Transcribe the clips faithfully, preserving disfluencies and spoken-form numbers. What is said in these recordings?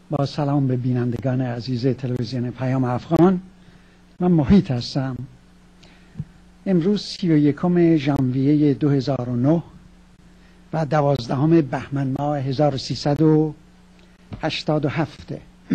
با سلام به بینندگان عزیز تلویزیون پیام افغان. من محیط هستم. امروز سی و یکم ژانویه دو هزار و نه و دوازدهم بهمن ماه هزار و سیصد و هشتاد و هفت.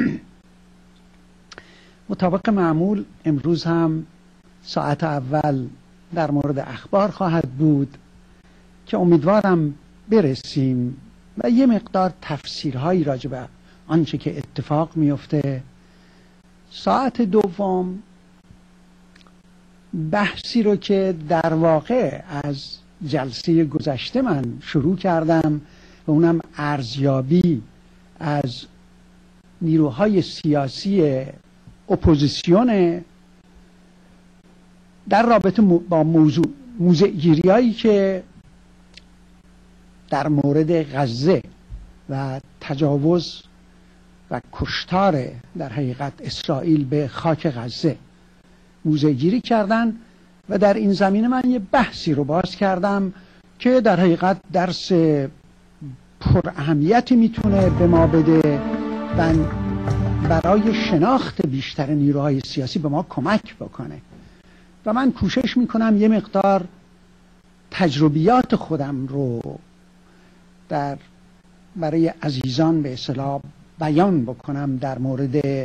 مطابق معمول امروز هم ساعت اول در مورد اخبار خواهد بود که امیدوارم برسیم و یه مقدار تفسیرهایی راجع به آنچه که اتفاق میفته. ساعت دوم بحثی رو که در واقع از جلسه گذشته من شروع کردم و اونم ارزیابی از نیروهای سیاسی اپوزیسیون در رابطه با موضوع موضع‌گیری‌هایی که در مورد غزه و تجاوز و کشتار در حقیقت اسرائیل به خاک غزه موضع‌گیری کردن و در این زمینه من یه بحثی رو باز کردم که در حقیقت درس پر اهمیتی میتونه به ما بده و برای شناخت بیشتر نیروهای سیاسی به ما کمک بکنه و من کوشش میکنم یه مقدار تجربیات خودم رو در برای عزیزان به اصطلاح بیان بکنم در مورد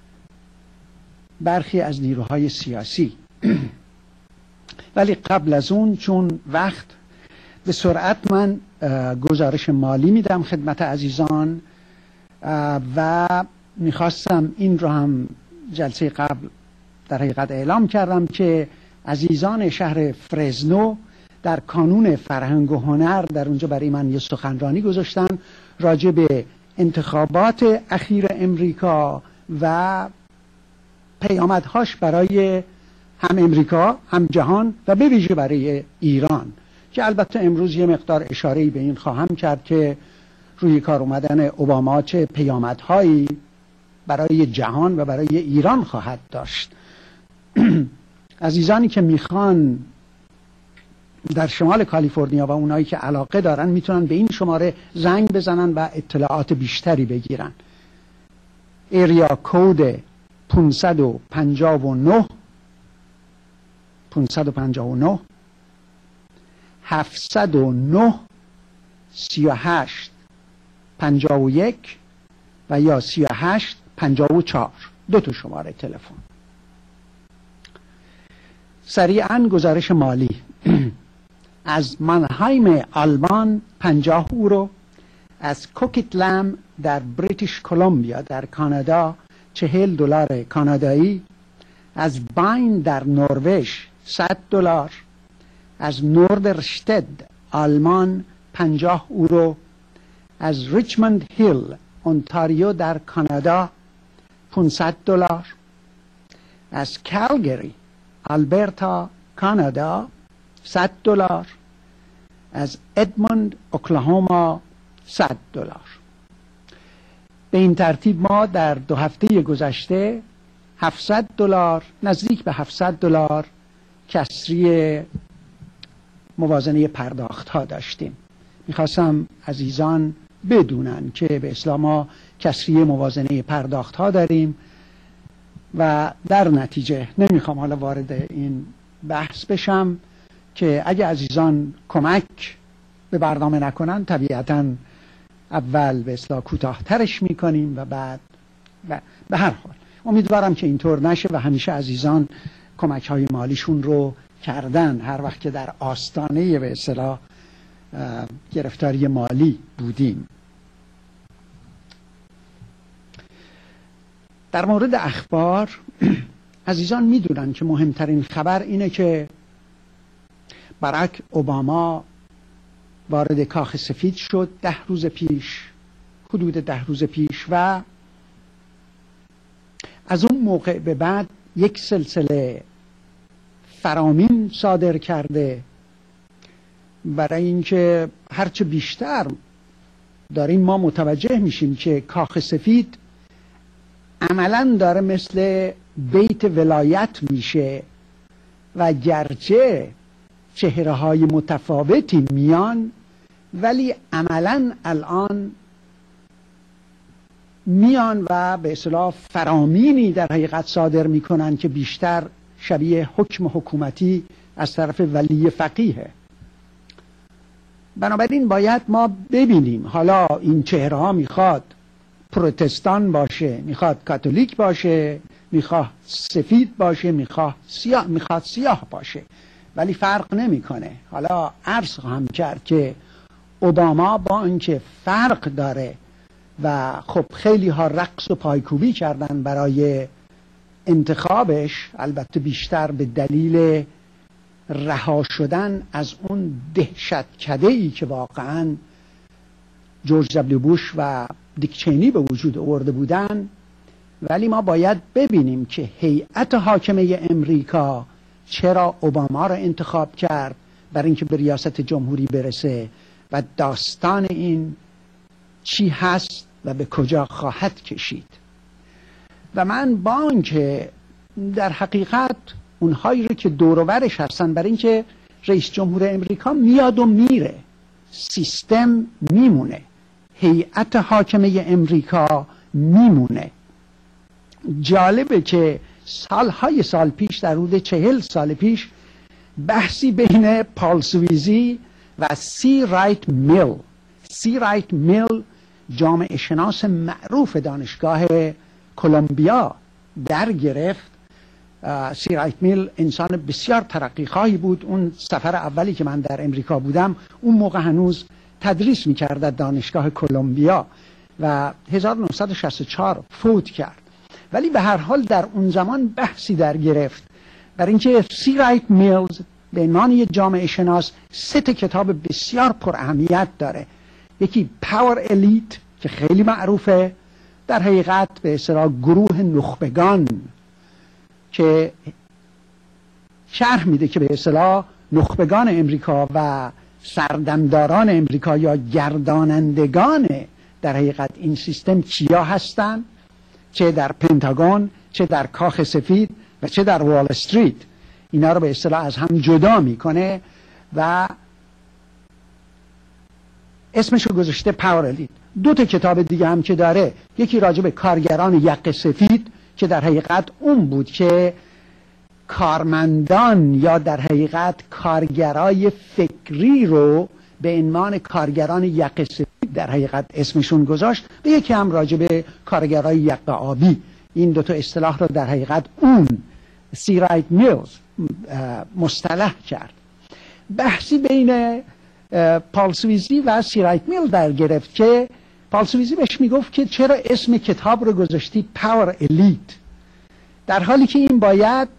برخی از نیروهای سیاسی. ولی قبل از اون چون وقت به سرعت من گزارش مالی میدم خدمت عزیزان و میخواستم این رو هم جلسه قبل در حقیقت اعلام کردم که عزیزان شهر فرزنو در کانون فرهنگ و هنر در اونجا برای من یه سخنرانی گذاشتن راجع به انتخابات اخیر امریکا و پیامدهاش برای هم امریکا هم جهان و به ویژه برای ایران، که البته امروز یه مقدار اشاره‌ای به این خواهم کرد که روی کار اومدن اوباما چه پیامدهایی برای جهان و برای ایران خواهد داشت. عزیزانی که میخوان در شمال کالیفرنیا و اونایی که علاقه دارن میتونن به این شماره زنگ بزنن و اطلاعات بیشتری بگیرن. ایریا کود پانصد و پنجاه و نه پانصد و پنجاه و نه هفتصد و نه سی و هشت پنجاه و یک و یا سی و هشت پنجاه و چهار، دو تا شماره تلفن. سریعا گزارش مالی. از مانهایم آلمان پنجاه یورو، از کوکیتلم در بریتیش کلمبیا در کانادا چهل دلار کانادایی، از باین در نروژ صد دلار، از نوردرشتد آلمان پنجاه یورو، از ریچموند هیل اونتاریو در کانادا پانصد دلار، از کالگری آلبرتا کانادا صد دلار، از ادموند اوکلاهوما صد دلار. به این ترتیب ما در دو هفته گذشته هفتصد دلار، نزدیک به هفتصد دلار کسری موازنه پرداخت ها داشتیم. میخواستم عزیزان بدونن که به اصطلاح ما کسری موازنه پرداخت ها داریم و در نتیجه نمیخوام حالا وارد این بحث بشم که اگه عزیزان کمک به برنامه نکنن طبیعتاً اول به اصطلاح کوتاه‌ترش میکنیم و بعد و به هر حال امیدوارم که اینطور نشه و همیشه عزیزان کمک های مالیشون رو کردن هر وقت که در آستانه به اصطلاح گرفتاری مالی بودیم. در مورد اخبار عزیزان میدونن که مهمترین خبر اینه که باراک اوباما وارد کاخ سفید شد ده روز پیش، حدود ده روز پیش، و از اون موقع به بعد یک سلسله فرامین صادر کرده برای اینکه هرچه بیشتر داریم ما متوجه میشیم که کاخ سفید عملاً داره مثل بیت ولایت میشه و گرچه چهره های متفاوتی میان ولی عملاً الان میان و به اصطلاح فرامینی در حقیقت صادر میکنن که بیشتر شبیه حکم حکومتی از طرف ولی فقیه. بنابراین باید ما ببینیم حالا این چهره ها میخواد پروتستان باشه، میخواد کاتولیک باشه، میخواد سفید باشه، میخواد سیاه میخواد سیاه باشه، ولی فرق نمیکنه. حالا عرض خواهم کرد که اوباما با اینکه فرق داره و خب خیلی ها رقص و پایکوبی کردن برای انتخابش، البته بیشتر به دلیل رها شدن از اون دهشتکده‌ای که واقعا جورج دبلیو بوش و دیک چینی به وجود آورده بودن، ولی ما باید ببینیم که هیئت حاکمه امریکا چرا اوباما را انتخاب کرد برای اینکه به ریاست جمهوری برسه و داستان این چی هست و به کجا خواهد کشید. و من با اینکه در حقیقت اونهایی رو که دور و برش هستن، برای اینکه رئیس جمهور امریکا میاد و میره، سیستم میمونه، هیئت حاکمه امریکا میمونه. جالبه که سالهای سال پیش، در حدود چهل سال پیش، بحثی بین پال سویزی و سی رایت میل سی رایت میل جامعه شناس معروف دانشگاه کلمبیا در گرفت. سی رایت میل انسان بسیار ترقیخواهی بود. اون سفر اولی که من در امریکا بودم، اون موقع هنوز تدریس میکرد در دانشگاه کلمبیا و هزار و نهصد و شصت و چهار فوت کرد. ولی به هر حال در اون زمان بحثی در گرفت برای اینکه سی رایت میلز به عنوان یک جامعه شناس سه تا کتاب بسیار پر اهمیت داره. یکی پاور الیت که خیلی معروفه، در حقیقت به اصطلاح گروه نخبگان، که شرح میده که به اصطلاح نخبگان امریکا و سردمداران امریکا یا گردانندگان در حقیقت این سیستم کیا هستن، چه در پنتاگون، چه در کاخ سفید و چه در وال استریت. اینا رو به اصطلاح از هم جدا میکنه و اسمشو گذاشته پاور الیت. دو تا کتاب دیگه هم که داره، یکی راجع به کارگران یق سفید که در حقیقت اون بود که کارمندان یا در حقیقت کارگرای فکری رو به عنوان کارگران یق سفید در حقیقت اسمشون گذاشت، و یکی هم راجع به کارگرای یق آبی. این دو تا اصطلاح رو در حقیقت اون سی رایت میلز مصطلح کرد. بحثی بین پال سویزی و سی رایت میل در گرفت که پال سویزی بهش میگفت که چرا اسم کتاب رو گذاشتی پاور الیت، در حالی که این باید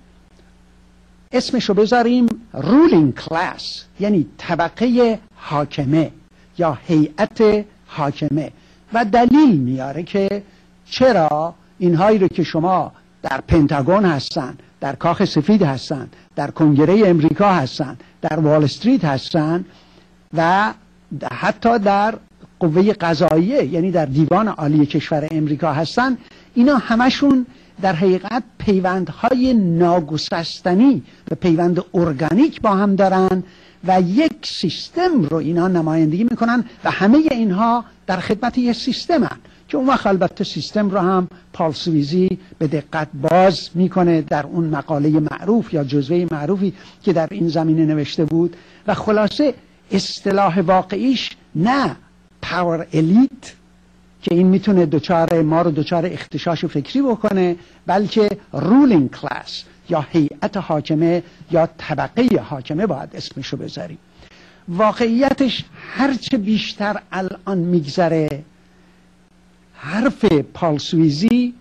اسمشو بذاریم رولینگ کلاس، یعنی طبقه حاکمه یا هیئت حاکمه. و دلیل میاره که چرا اینهایی رو که شما در پنتاگون هستن، در کاخ سفید هستن، در کنگره امریکا هستن، در وال استریت هستن و حتی در قوه قضاییه یعنی در دیوان عالی کشور امریکا هستن، اینا همشون در حقیقت پیوندهای ناگسستنی و پیوند ارگانیک با هم دارن و یک سیستم رو اینا نمایندگی میکنن و همه اینها در خدمت یک سیستمن که اون وقت البته سیستم رو هم پال سویزی به دقت باز میکنه در اون مقاله معروف یا جزوه معروفی که در این زمینه نوشته بود. و خلاصه اصطلاح واقعیش نه پاور الیت که این میتونه دوچار ما رو دوچار اختشاش فکری بکنه، بلکه رولینگ کلاس یا هیئت حاکمه یا طبقه حاکمه باید اسمشو بذاریم. واقعیتش هرچه بیشتر الان میگذره، حرف پال سویزی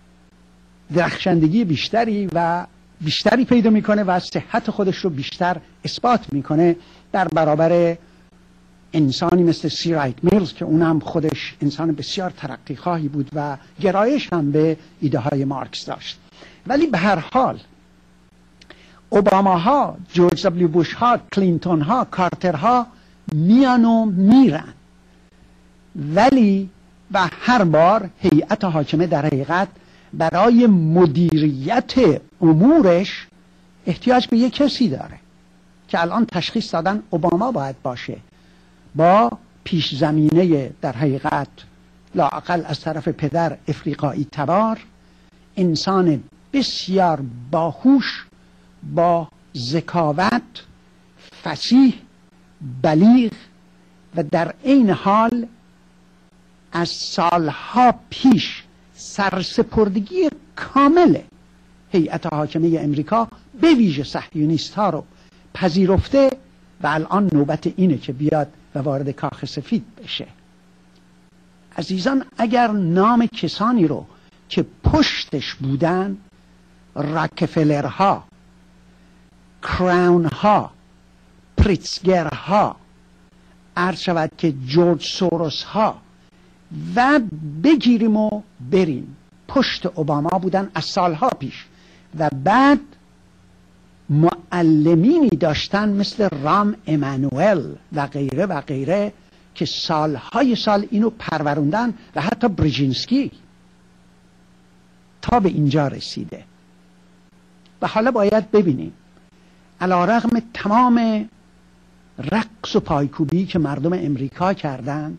درخشندگی بیشتری و بیشتری پیدا میکنه و صحت خودش رو بیشتر اثبات میکنه در برابر انسانی مثل سی رایت میلز که اونم خودش انسان بسیار ترقی خواهی بود و گرایش هم به ایده های مارکس داشت. ولی به هر حال اوباما ها، جورج دبلیو بوش ها، کلینتون ها، کارتر ها میان و میرن، ولی و هر بار هیئت حاکمه در حقیقت برای مدیریت امورش احتیاج به یک کسی داره که الان تشخیص دادن اوباما باید باشه، با پیش زمینه در حقیقت لااقل از طرف پدر افریقایی تبار، انسان بسیار باهوش، با ذکاوت، فصیح، بلیغ و در عین حال از سالها پیش سرسپردگی کامل هیئت حاکمه امریکا به ویژه صهیونیست ها رو پذیرفته و الان نوبت اینه که بیاد و وارد کاخ سفید بشه. عزیزان، اگر نام کسانی رو که پشتش بودن، راکفلرها، کراونها، پریتزگرها، عرض شود که جورج سوروس ها و بگیریم و بریم، پشت اوباما بودن از سالها پیش و بعد معلمینی داشتن مثل رام امانوئل و غیره و غیره که سالهای سال اینو پروروندن و حتی برژینسکی تا به اینجا رسیده. و حالا باید ببینیم علیرغم تمام رقص و پایکوبی که مردم امریکا کردند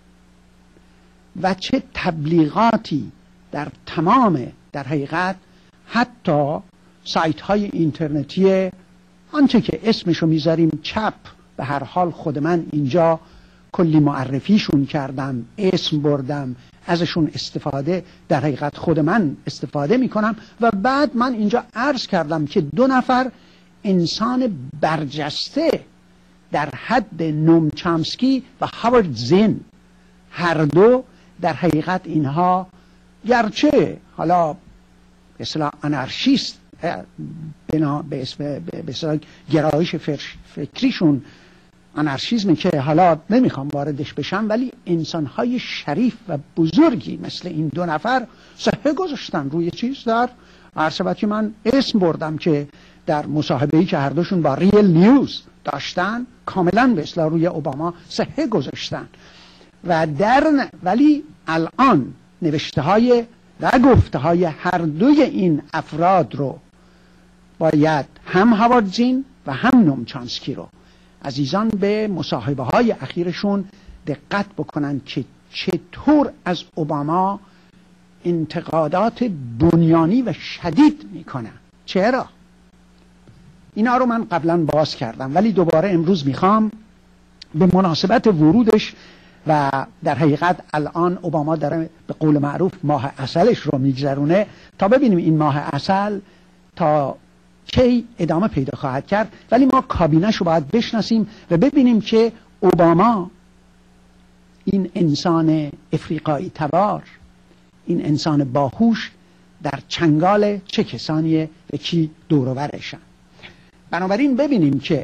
و چه تبلیغاتی در تمام، در حقیقت حتی سایت های اینترنتی آنچه که اسمشو میذاریم چپ، به هر حال خود من اینجا کلی معرفیشون کردم، اسم بردم، ازشون استفاده، در حقیقت خود من استفاده میکنم و بعد من اینجا عرض کردم که دو نفر انسان برجسته در حد نوم چامسکی و هاوارد زین، هر دو در حقیقت اینها گرچه حالا به اصطلاح آنارشیست بنا به اسم به اصطلاح گرایش فکریشون آنارشیزمی که حالا نمیخوام واردش بشم، ولی انسانهای شریف و بزرگی مثل این دو نفر صحه گذاشتن روی چیز. در عرصبت که من اسم بردم که در مصاحبه‌ای که هر دوشون با ریل نیوز داشتن کاملا به اصطلاح روی اوباما صحه گذاشتن و در ولی الان نوشته های و گفته های هر دوی این افراد رو باید هم هاوارد زین و هم نوم چامسکی رو عزیزان به مصاحبه های اخیرشون دقت بکنن که چطور از اوباما انتقادات بنیانی و شدید میکنن. چرا؟ اینا رو من قبلا باز کردم ولی دوباره امروز میخوام به مناسبت ورودش و در حقیقت الان اوباما داره به قول معروف ماه عسلش رو میگذرونه تا ببینیم این ماه عسل تا کی ادامه پیدا خواهد کرد، ولی ما کابینش رو باید بشناسیم و ببینیم که اوباما این انسان افریقایی تبار، این انسان باهوش در چنگال چه کسانیه و کی دور و برشن. بنابراین ببینیم که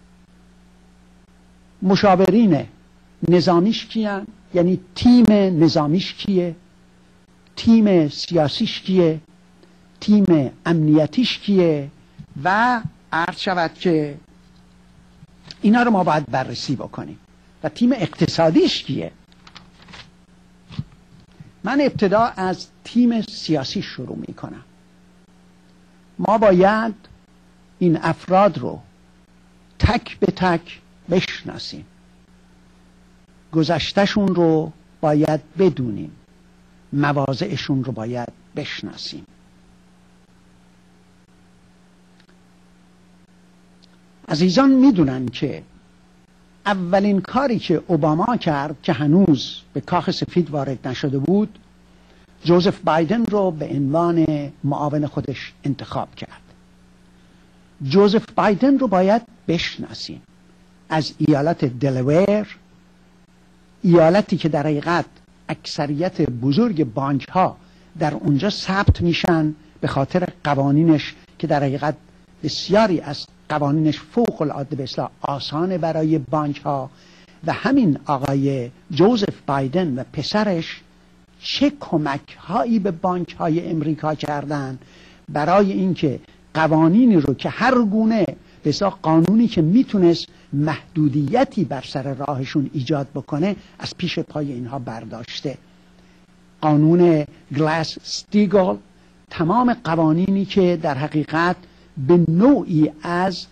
مشاورین نظامیش کیان، یعنی تیم نظامیش کیه، تیم سیاسیش کیه، تیم امنیتیش کیه و عرض شود که اینا رو ما باید بررسی بکنیم و تیم اقتصادیش کیه. من ابتدا از تیم سیاسی شروع می کنم. ما باید این افراد رو تک به تک بشناسیم، گذشتهشون رو باید بدونیم، مواضعشون رو باید بشناسیم. عزیزان میدونن که اولین کاری که اوباما کرد که هنوز به کاخ سفید وارد نشده بود، جوزف بایدن رو به عنوان معاون خودش انتخاب کرد. جوزف بایدن رو باید بشناسیم. از ایالت دلویر، ایالتی که در حقیقت اکثریت بزرگ بانک ها در اونجا ثبت میشن به خاطر قوانینش که در حقیقت بسیاری از قوانینش فوق العاده به اصطلاح آسانه برای بانک ها، و همین آقای جوزف بایدن و پسرش چه کمک هایی به بانک های امریکا کردن برای اینکه قوانینی رو که هر گونه به اصطلاح قانونی که میتونست محدودیتی بر سر راهشون ایجاد بکنه از پیش پای اینها برداشته. قانون گلاس استیگل، تمام قوانینی که در حقیقت به نوعی از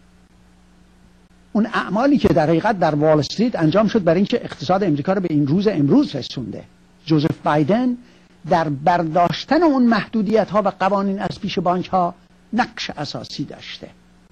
اون اعمالی که در حقیقت در وال استریت انجام شد برای اینکه اقتصاد امریکا رو به این روز امروز رسونده. جوزف بایدن در برداشتن اون محدودیت ها و قوانین از پیش بانک ها نقش اساسی داشته.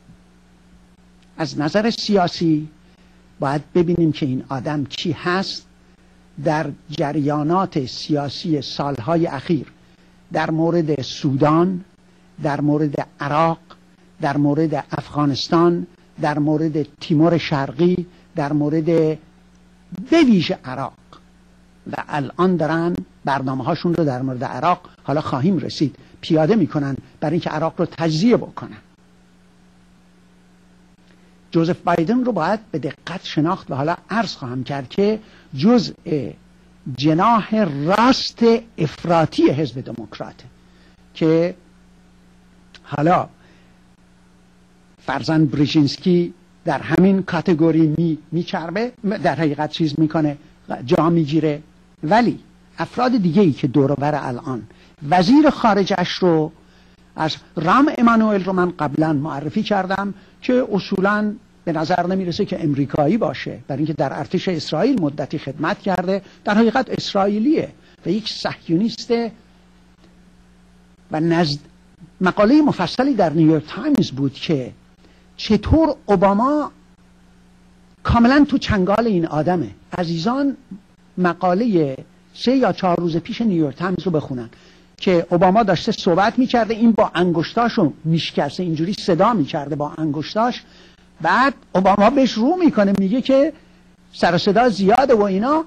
از نظر سیاسی باید ببینیم که این آدم کی هست. در جریانات سیاسی سالهای اخیر در مورد سودان، در مورد عراق، در مورد افغانستان، در مورد تیمور شرقی، در مورد به ویژه عراق و الان دارن برنامه هاشون رو در مورد عراق، حالا خواهیم رسید، پیاده میکنن برای اینکه عراق رو تجزیه بکنن. جوزف بایدن رو باید به دقت شناخت و حالا عرض خواهم کرد که جزء جناح راست افراطی حزب دموکرات که حالا فرزند بریژینسکی در همین کاتگوری می میچربه، در حقیقت چیز میکنه، جا میگیره. ولی افراد دیگه ای که دور و بر الان وزیر خارجش رو از رام امانوئل رو من قبلا معرفی کردم که اصولاً به نظر نمیرسه که امریکایی باشه، برای اینکه در ارتش اسرائیل مدتی خدمت کرده، در حقیقت اسرائیلیه و یک صهیونیسته و نزد مقاله مفصلی در نیویورک تایمز بود که چطور اوباما کاملا تو چنگال این آدمه. عزیزان مقاله سه یا چهار روز پیش نیویورک تایمز رو بخونن که اوباما داشته صحبت میکرده، این با انگشتاشو میشکسته، اینجوری صدا میکرده با انگشتاش، بعد اوباما بهش رو میکنه میگه که سر و صدا زیاده و اینا.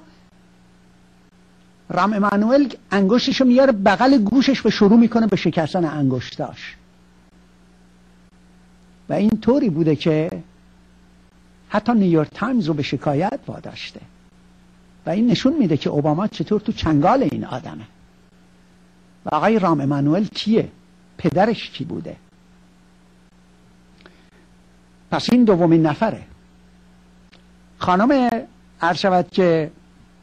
رام امانوئل انگشتشو میاره بغل گوشش و شروع میکنه به شکستن انگشتاش و این طوری بوده که حتی نیویورک تایمز رو به شکایت واداشته و این نشون میده که اوباما چطور تو چنگال این آدمه. و آقای رام امانوئل کیه؟ پدرش کی بوده؟ پس این دومین نفره. خانم عرض شود که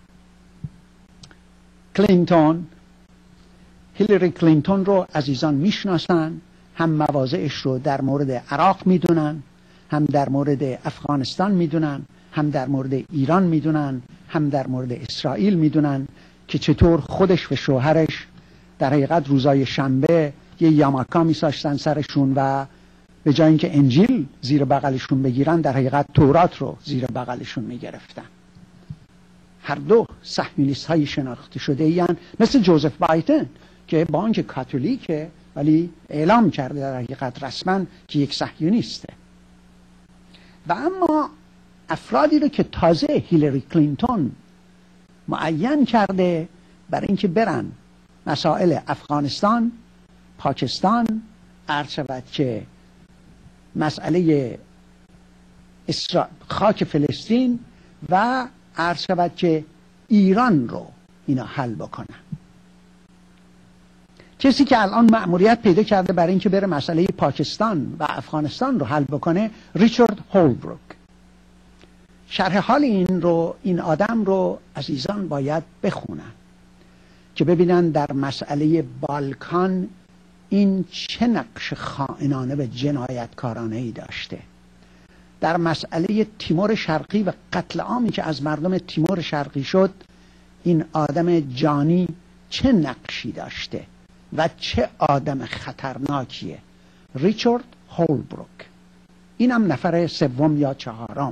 کلینتون، هیلاری کلینتون رو عزیزان میشناسن، هم مواضعش رو در مورد عراق میدونن، هم در مورد افغانستان میدونن، هم در مورد ایران میدونن، هم در مورد اسرائیل میدونن که چطور خودش و شوهرش در حقیقت روزای شنبه یه یاماکا میساشتن سرشون و به جای اینکه انجیل زیر بغلشون بگیرن در حقیقت تورات رو زیر بغلشون میگرفتن. هر دو صهیونیست های شناخته شده این، مثل جوزف بایدن که بانک کاتولیکه ولی اعلام کرده در حقیقت رسما که یک صهیونیسته. و اما افرادی رو که تازه هیلاری کلینتون معین کرده برای اینکه برن مسائل افغانستان، پاکستان، عرض شود که مسئله اسرا... خاک فلسطین و عرض شود که ایران رو اینا حل بکنن. کسی که الان مأموریت پیدا کرده برای اینکه بره مسئله پاکستان و افغانستان رو حل بکنه ریچارد هولبروک. شرح حال این رو این آدم رو عزیزان باید بخونن که ببینن در مسئله بالکان این چه نقش خائنانه و جنایتکارانه ای داشته. در مسئله تیمور شرقی و قتل عامی که از مردم تیمور شرقی شد این آدم جانی چه نقشی داشته و چه آدم خطرناکیه. ریچارد هولبروک. اینم نفر سوم یا چهارم.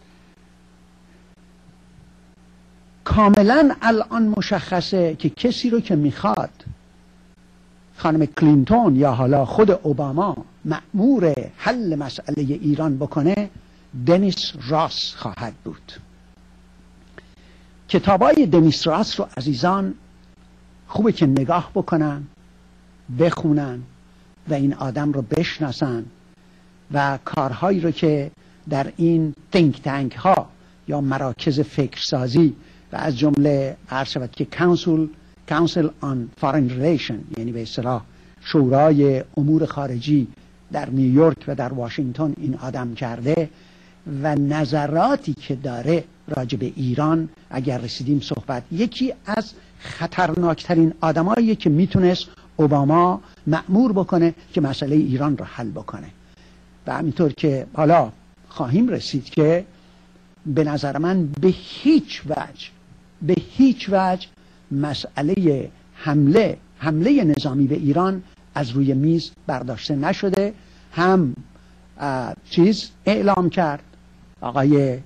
کاملا الان مشخصه که کسی رو که میخواد خانم کلینتون یا حالا خود اوباما مأمور حل مسئله ایران بکنه دنیس راس خواهد بود. کتابای دنیس راس رو عزیزان خوبه که نگاه بکنن، بخونن و این آدم رو بشناسن و کارهایی رو که در این think tank ها یا مراکز فکرسازی و از جمله عرض شود که Council, Council on Foreign Relations یعنی به اصطلاح شورای امور خارجی در نیویورک و در واشنگتن این آدم کرده و نظراتی که داره راجع به ایران اگر رسیدیم صحبت، یکی از خطرناکترین آدمایی که میتونست اوباما مأمور بکنه که مسئله ایران رو حل بکنه. و همینطور که حالا خواهیم رسید که به نظر من به هیچ وجه به هیچ وجه مسئله حمله حمله نظامی به ایران از روی میز برداشته نشده. هم چیز اعلام کرد آقای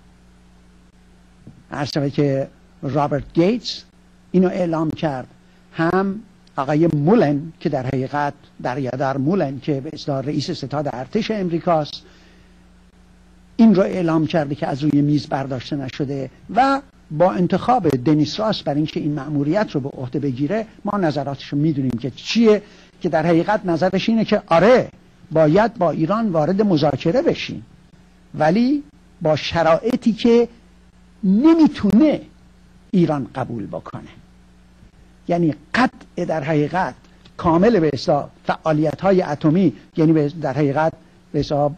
عرض که رابرت گیتس اینو اعلام کرد، هم آقای مولن که در حقیقت دریادر مولن که به اصطلاح رئیس ستاد ارتش امریکاست این رو اعلام کرده که از روی میز برداشته نشده. و با انتخاب دنیس راس برای اینکه این مأموریت رو به عهده بگیره ما نظراتش رو میدونیم که چیه، که در حقیقت نظرش اینه که آره باید با ایران وارد مذاکره بشیم ولی با شرایطی که نمیتونه ایران قبول بکنه، یعنی قطع در حقیقت کامل به حساب فعالیت های اتمی، یعنی در حقیقت به حساب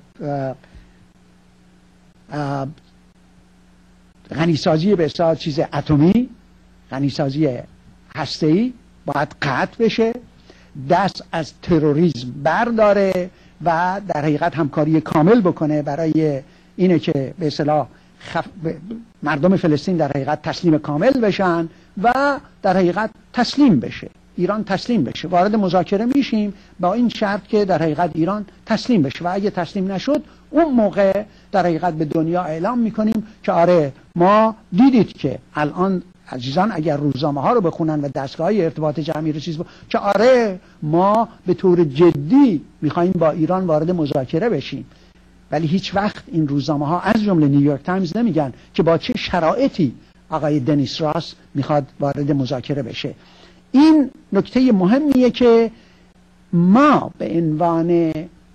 غنیسازی به حساب چیز اتمی، غنیسازی هسته‌ای باید قطع بشه، دست از تروریسم برداره و در حقیقت همکاری کامل بکنه برای اینه که به اصطلاح خف... مردم فلسطین در حقیقت تسلیم کامل بشن و در حقیقت تسلیم بشه، ایران تسلیم بشه. وارد مذاکره میشیم با این شرط که در حقیقت ایران تسلیم بشه و اگه تسلیم نشد اون موقع در حقیقت به دنیا اعلام میکنیم که آره ما دیدید که الان عزیزان اگر روزنامه ها رو بخونن و دستگاه های ارتباط جمعی رو چیز با... که آره ما به طور جدی میخوایم با ایران وارد مذاکره بشیم، ولی هیچ وقت این روزنامه ها از جمله نیویورک تایمز نمیگن که با چه شرایطی آقای دنیس راس میخواد وارد مذاکره بشه. این نکته مهمیه که ما به عنوان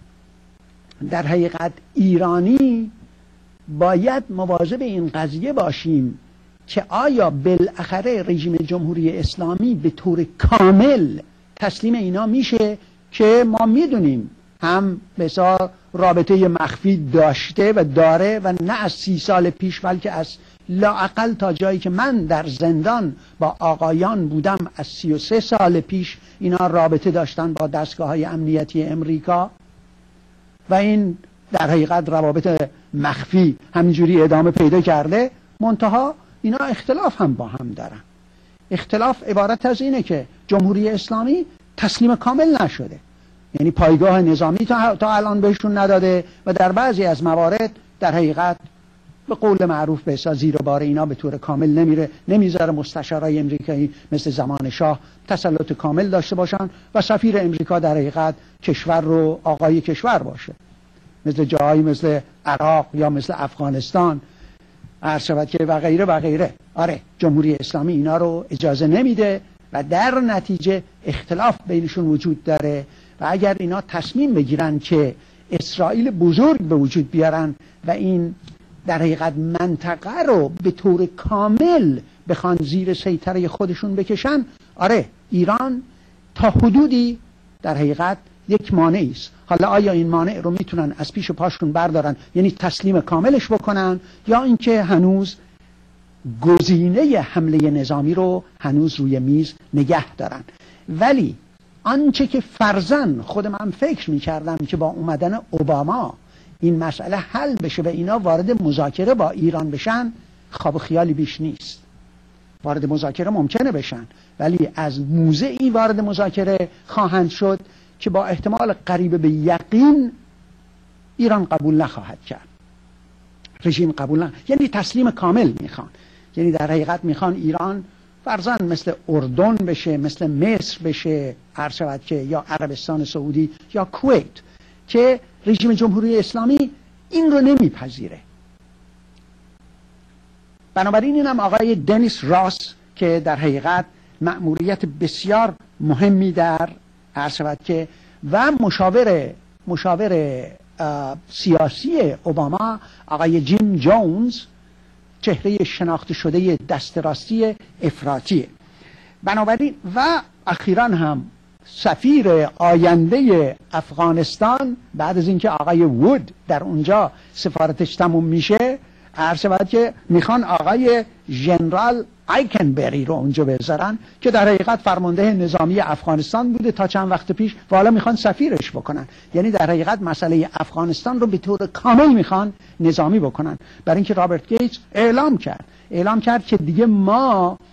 در حقیقت ایرانی باید مواظب این قضیه باشیم که آیا بالاخره رژیم جمهوری اسلامی به طور کامل تسلیم اینا میشه که ما میدونیم هم بسیار رابطه مخفی داشته و داره و نه از سی سال پیش بلکه از لااقل تا جایی که من در زندان با آقایان بودم از سی و سه سال پیش اینا رابطه داشتن با دستگاه های امنیتی امریکا و این در حقیقت روابط مخفی همینجوری ادامه پیدا کرده، منتها اینا اختلاف هم با هم دارن. اختلاف عبارت از اینه که جمهوری اسلامی تسلیم کامل نشده، یعنی پایگاه نظامی تا, تا الان بهشون نداده و در بعضی از موارد در حقیقت به قول معروف به حساب زیر بار اینا به طور کامل نمیره، نمیذاره مستشارای امریکایی مثل زمان شاه تسلط کامل داشته باشن و سفیر امریکا در حقیقت کشور رو آقای کشور باشه، مثل جایی مثل عراق یا مثل افغانستان عرض شود که و غیره و غیره. آره جمهوری اسلامی اینا رو اجازه نمیده و در نتیجه اختلاف بینشون وجود داره و اگر اینا تصمیم بگیرن که اسرائیل بزرگ به وجود بیارن و این در حقیقت منطقه رو به طور کامل بخوان زیر سیطره خودشون بکشن، آره ایران تا حدودی در حقیقت یک مانعی است. حالا آیا این مانع رو میتونن از پیش پاشون بردارن یعنی تسلیم کاملش بکنن یا اینکه هنوز گزینه حمله نظامی رو هنوز روی میز نگه دارن؟ ولی آنچه که فرضاً خود من فکر میکردم که با اومدن اوباما این مسئله حل بشه و اینا وارد مذاکره با ایران بشن، خواب و خیالی بیش نیست. وارد مذاکره ممکنه بشن ولی از موضعی وارد مذاکره خواهند شد که با احتمال قریب به یقین ایران قبول نخواهد کرد، رژیم قبول نخواهد، یعنی تسلیم کامل میخوان، یعنی در حقیقت میخوان ایران فرضاً مثل اردن بشه، مثل مصر بشه، عرض شود که یا عربستان سعودی یا کویت، که رژیم جمهوری اسلامی این رو نمیپذیره. بنابراین اینم آقای دنیس راس که در حقیقت مأموریت بسیار مهمی در عرض شود که و مشاور مشاور سیاسی اوباما آقای جیم جونز چهره شناخته شده دست راستی افراطیه. بنابراین و اخیراً هم سفیر آینده افغانستان بعد از اینکه آقای وود در اونجا سفارتش تموم میشه عرض شود که میخوان آقای ژنرال آیکنبری رو اونجا بذارن که در حقیقت فرمانده نظامی افغانستان بوده تا چند وقت پیش و حالا میخوان سفیرش بکنن، یعنی در حقیقت مسئله افغانستان رو به طور کامل میخوان نظامی بکنن. برای اینکه رابرت گیتس اعلام کرد اعلام کرد که دیگه ما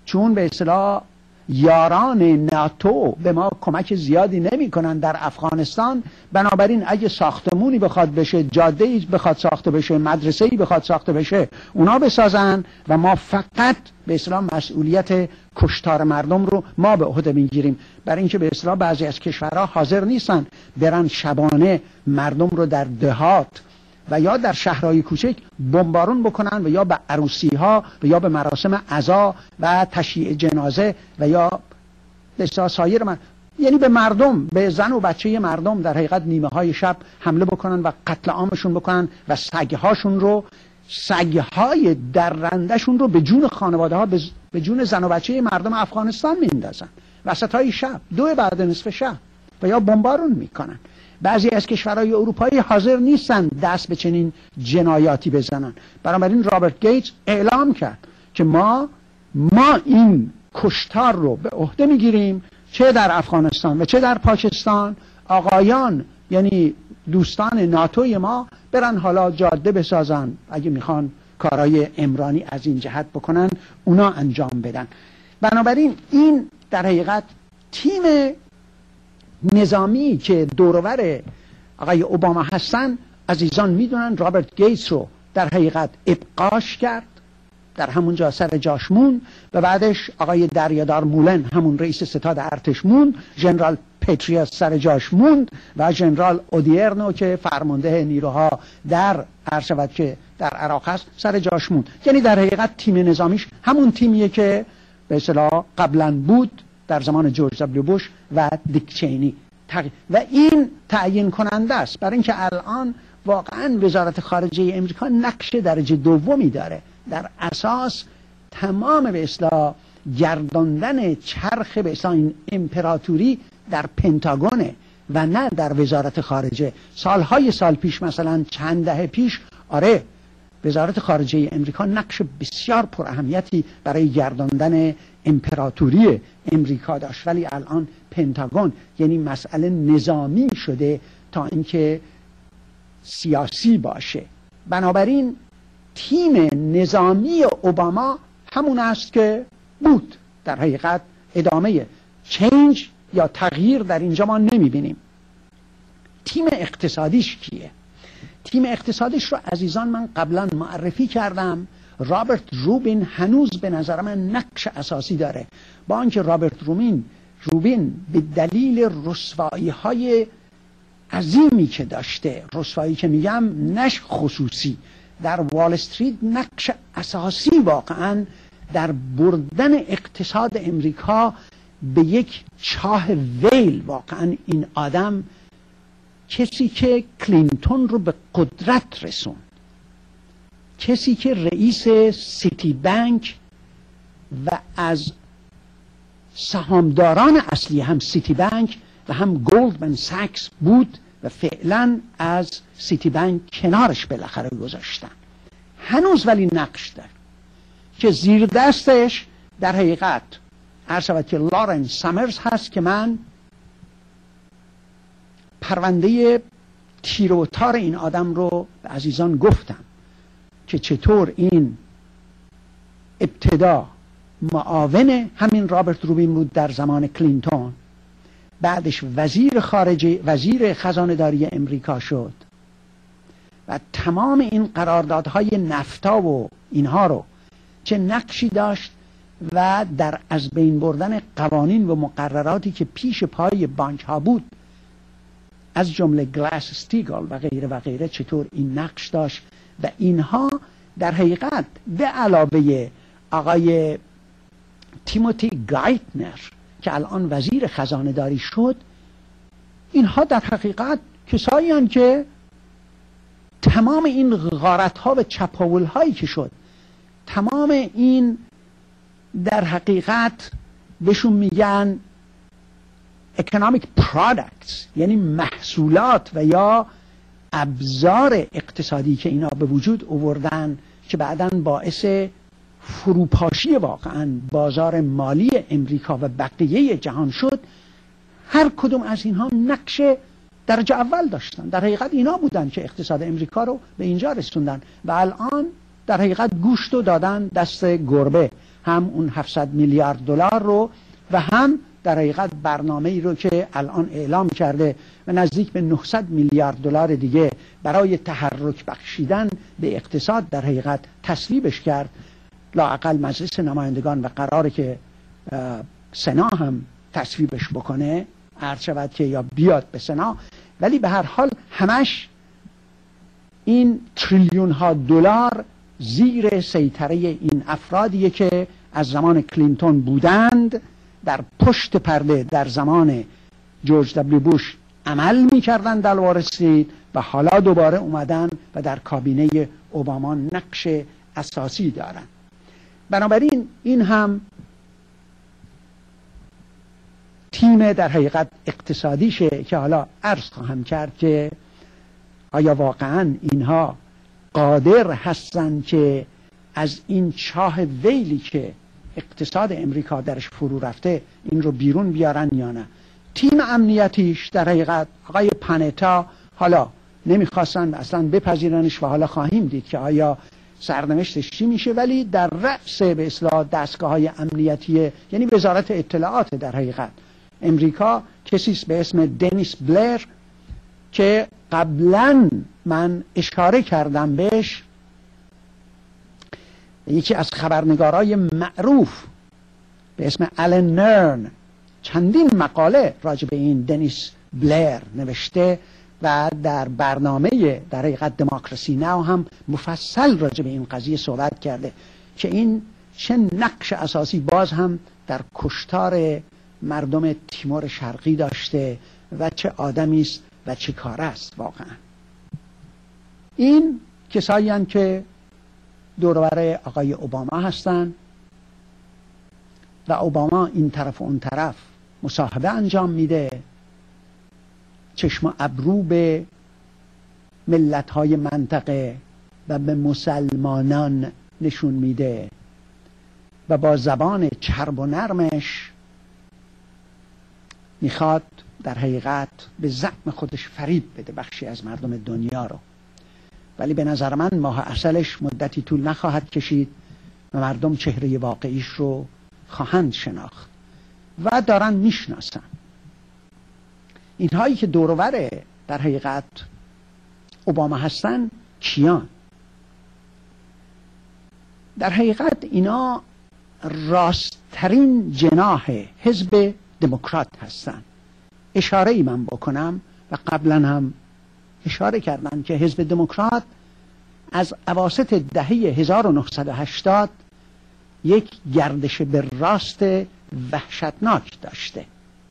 چون به اصطلاح یاران ناتو به ما کمک زیادی نمی کنن در افغانستان، بنابراین اگه ساختمونی بخواد بشه، جاده‌ای بخواد ساخته بشه، مدرسه‌ای بخواد ساخته بشه، اونا بسازن و ما فقط به اصطلاح مسئولیت کشتار مردم رو ما به عهده میگیریم. برای اینکه به اصطلاح بعضی از کشورها حاضر نیستن برن شبانه مردم رو در دهات و یا در شهرهای کوچک بمبارون بکنن و یا به عروسی ها و یا به مراسم عزا و تشییع جنازه و یا به سایر من، یعنی به مردم، به زن و بچه مردم در حقیقت نیمه های شب حمله بکنن و قتل عامشون بکنن و سگهاشون رو، سگهای درندشون رو به جون خانواده ها، به جون زن و بچه مردم افغانستان میندازن وسط های شب، دو بعد نصف شب و یا بمبارون میکنن. بعضی از کشورهای اروپایی حاضر نیستن دست به چنین جنایاتی بزنن. بنابراین رابرت گیتس اعلام کرد که ما ما این کشتار رو به عهده میگیریم، چه در افغانستان و چه در پاکستان. آقایان یعنی دوستان ناتوی ما برن حالا جاده بسازن، اگه میخوان کارهای عمرانی از این جهت بکنن اونا انجام بدن. بنابراین این در حقیقت تیم نظامی که دورور آقای اوباما هستن، عزیزان میدونن رابرت گیتس رو در حقیقت ابقاش کرد، در همونجا سر جاش موند و بعدش آقای دریادار مولن همون رئیس ستاد ارتش موند، ژنرال پتریاس سر جاش موند و ژنرال اودیرنو که فرمانده نیروها در عرض شود که در عراق هست سر جاش موند. یعنی در حقیقت تیم نظامیش همون تیمیه که به اصطلاح قبلا بود در زمان جورج دبلیو بوش و دیک چینی، و این تعیین کننده است برای اینکه الان واقعا وزارت خارجه امریکا نقش درجه دومی داره در اساس تمام به اصطلاح گرداندن چرخ به اصطلاح این امپراتوری در پنتاگونه و نه در وزارت خارجه. سالهای سال پیش، مثلا چند دهه پیش، آره وزارت خارجه امریکا نقش بسیار پر اهمیتی برای گرداندن امپراتوری امریکا داشت، ولی الان پنتاگون یعنی مسئله نظامی شده تا اینکه سیاسی باشه. بنابراین تیم نظامی اوباما همون است که بود. در حقیقت ادامه چینج یا تغییر در اینجا ما نمیبینیم. تیم اقتصادیش کیه؟ تیم اقتصادیش رو عزیزان من قبلا معرفی کردم. رابرت روبین هنوز به نظر من نقش اساسی داره، با آنکه رابرت روبین روبین به دلیل رسوایی های عظیمی که داشته، رسوایی که میگم نش خصوصی، در وال استریت نقش اساسی واقعا در بردن اقتصاد امریکا به یک چاه ویل. واقعا این آدم کسی که کلینتون رو به قدرت رسون، کسی که رئیس سیتی بانک و از سهامداران اصلی هم سیتی بانک و هم گلدمن ساکس بود و فعلا از سیتی بانک کنارش بالاخره گذاشتن، هنوز ولی نقش داره که زیر دستش در حقیقت عرض شود که لارنس سامرز هست که من پرونده تیر و تار این آدم رو به عزیزان گفتم که چطور این ابتدا معاون همین رابرت روبین بود در زمان کلینتون، بعدش وزیر خارجه وزیر خزانه‌داری امریکا شد و تمام این قراردادهای نفتا و اینها رو چه نقشی داشت و در از بین بردن قوانین و مقرراتی که پیش پای بانک ها بود، از جمله گلاس استیگل و غیره و غیره، چطور این نقش داشت. و اینها در حقیقت به علاوه آقای تیموتی گایتنر که الان وزیر خزانه داری شد، اینها در حقیقت کسایی هستند که تمام این غارت ها و چپاول هایی که شد، تمام این در حقیقت بهشون میگن economic products، یعنی محصولات و یا ابزار اقتصادی که اینا به وجود آوردن که بعداً باعث فروپاشی واقعاً بازار مالی امریکا و بقیه جهان شد، هر کدوم از اینها نقش درجه اول داشتن. در حقیقت اینا بودن که اقتصاد امریکا رو به اینجا رسوندن و الان در حقیقت گوشت رو دادن دست گربه. هم اون هفتصد میلیارد دلار رو و هم در حقیقت برنامه‌ای رو که الان اعلام کرده و نزدیک به نهصد میلیارد دلار دیگه برای تحرک بخشیدن به اقتصاد در حقیقت تصویبش کرد. لااقل مجلس نمایندگان و قراره که سنا هم تصویبش بکنه، عرض شود که یا بیاد به سنا، ولی به هر حال همش این تریلیون ها دلار زیر سیطره این افرادیه که از زمان کلینتون بودند، در پشت پرده در زمان جورج دبلیو بوش عمل میکردن در وال استریت و حالا دوباره اومدن و در کابینه اوباما نقش اساسی دارن. بنابراین این هم تیم در حقیقت اقتصادیشه که حالا عرض خواهم کرد که آیا واقعا اینها قادر هستن که از این چاه ویلی که اقتصاد امریکا درش فرو رفته این رو بیرون بیارن یا نه. تیم امنیتیش در حقیقت آقای پانتا حالا نمیخواستن اصلا بپذیرنش و حالا خواهیم دید که آیا سرنوشتش چی میشه، ولی در رأس به اصطلاح دستگاه های امنیتی یعنی وزارت اطلاعات در حقیقت امریکا کسی است به اسم دنیس بلر که قبلا من اشاره کردم بهش، یکی از خبرنگارای معروف به اسم آلن نرن چندین مقاله راجع به این دنیس بلر نوشته و در برنامه در حقیقت دموکراسی ناو هم مفصل راجع به این قضیه صحبت کرده که این چه نقش اساسی باز هم در کشتار مردم تیمور شرقی داشته و چه آدمی است و چه کار است. واقعا این کسایی هستند که دوربر آقای اوباما هستند و اوباما این طرف و اون طرف مصاحبه انجام میده، چشم و ابرو به ملت‌های منطقه و به مسلمانان نشون میده و با زبان چرب و نرمش میخواد در حقیقت به زعم خودش فریب بده بخشی از مردم دنیا رو، ولی به نظر من ماه عسلش مدتی طول نخواهد کشید و مردم چهره واقعیش رو خواهند شناخت و دارن میشناسن. اینهایی که دورور در حقیقت اوباما هستن کیان؟ در حقیقت اینا راستترین جناح حزب دموکرات هستن. اشاره ای من بکنم و قبلا هم اشاره کردم که حزب دموکرات از اواسط دهه هزار و نهصد و هشتاد یک گردش به راست وحشتناک داشته.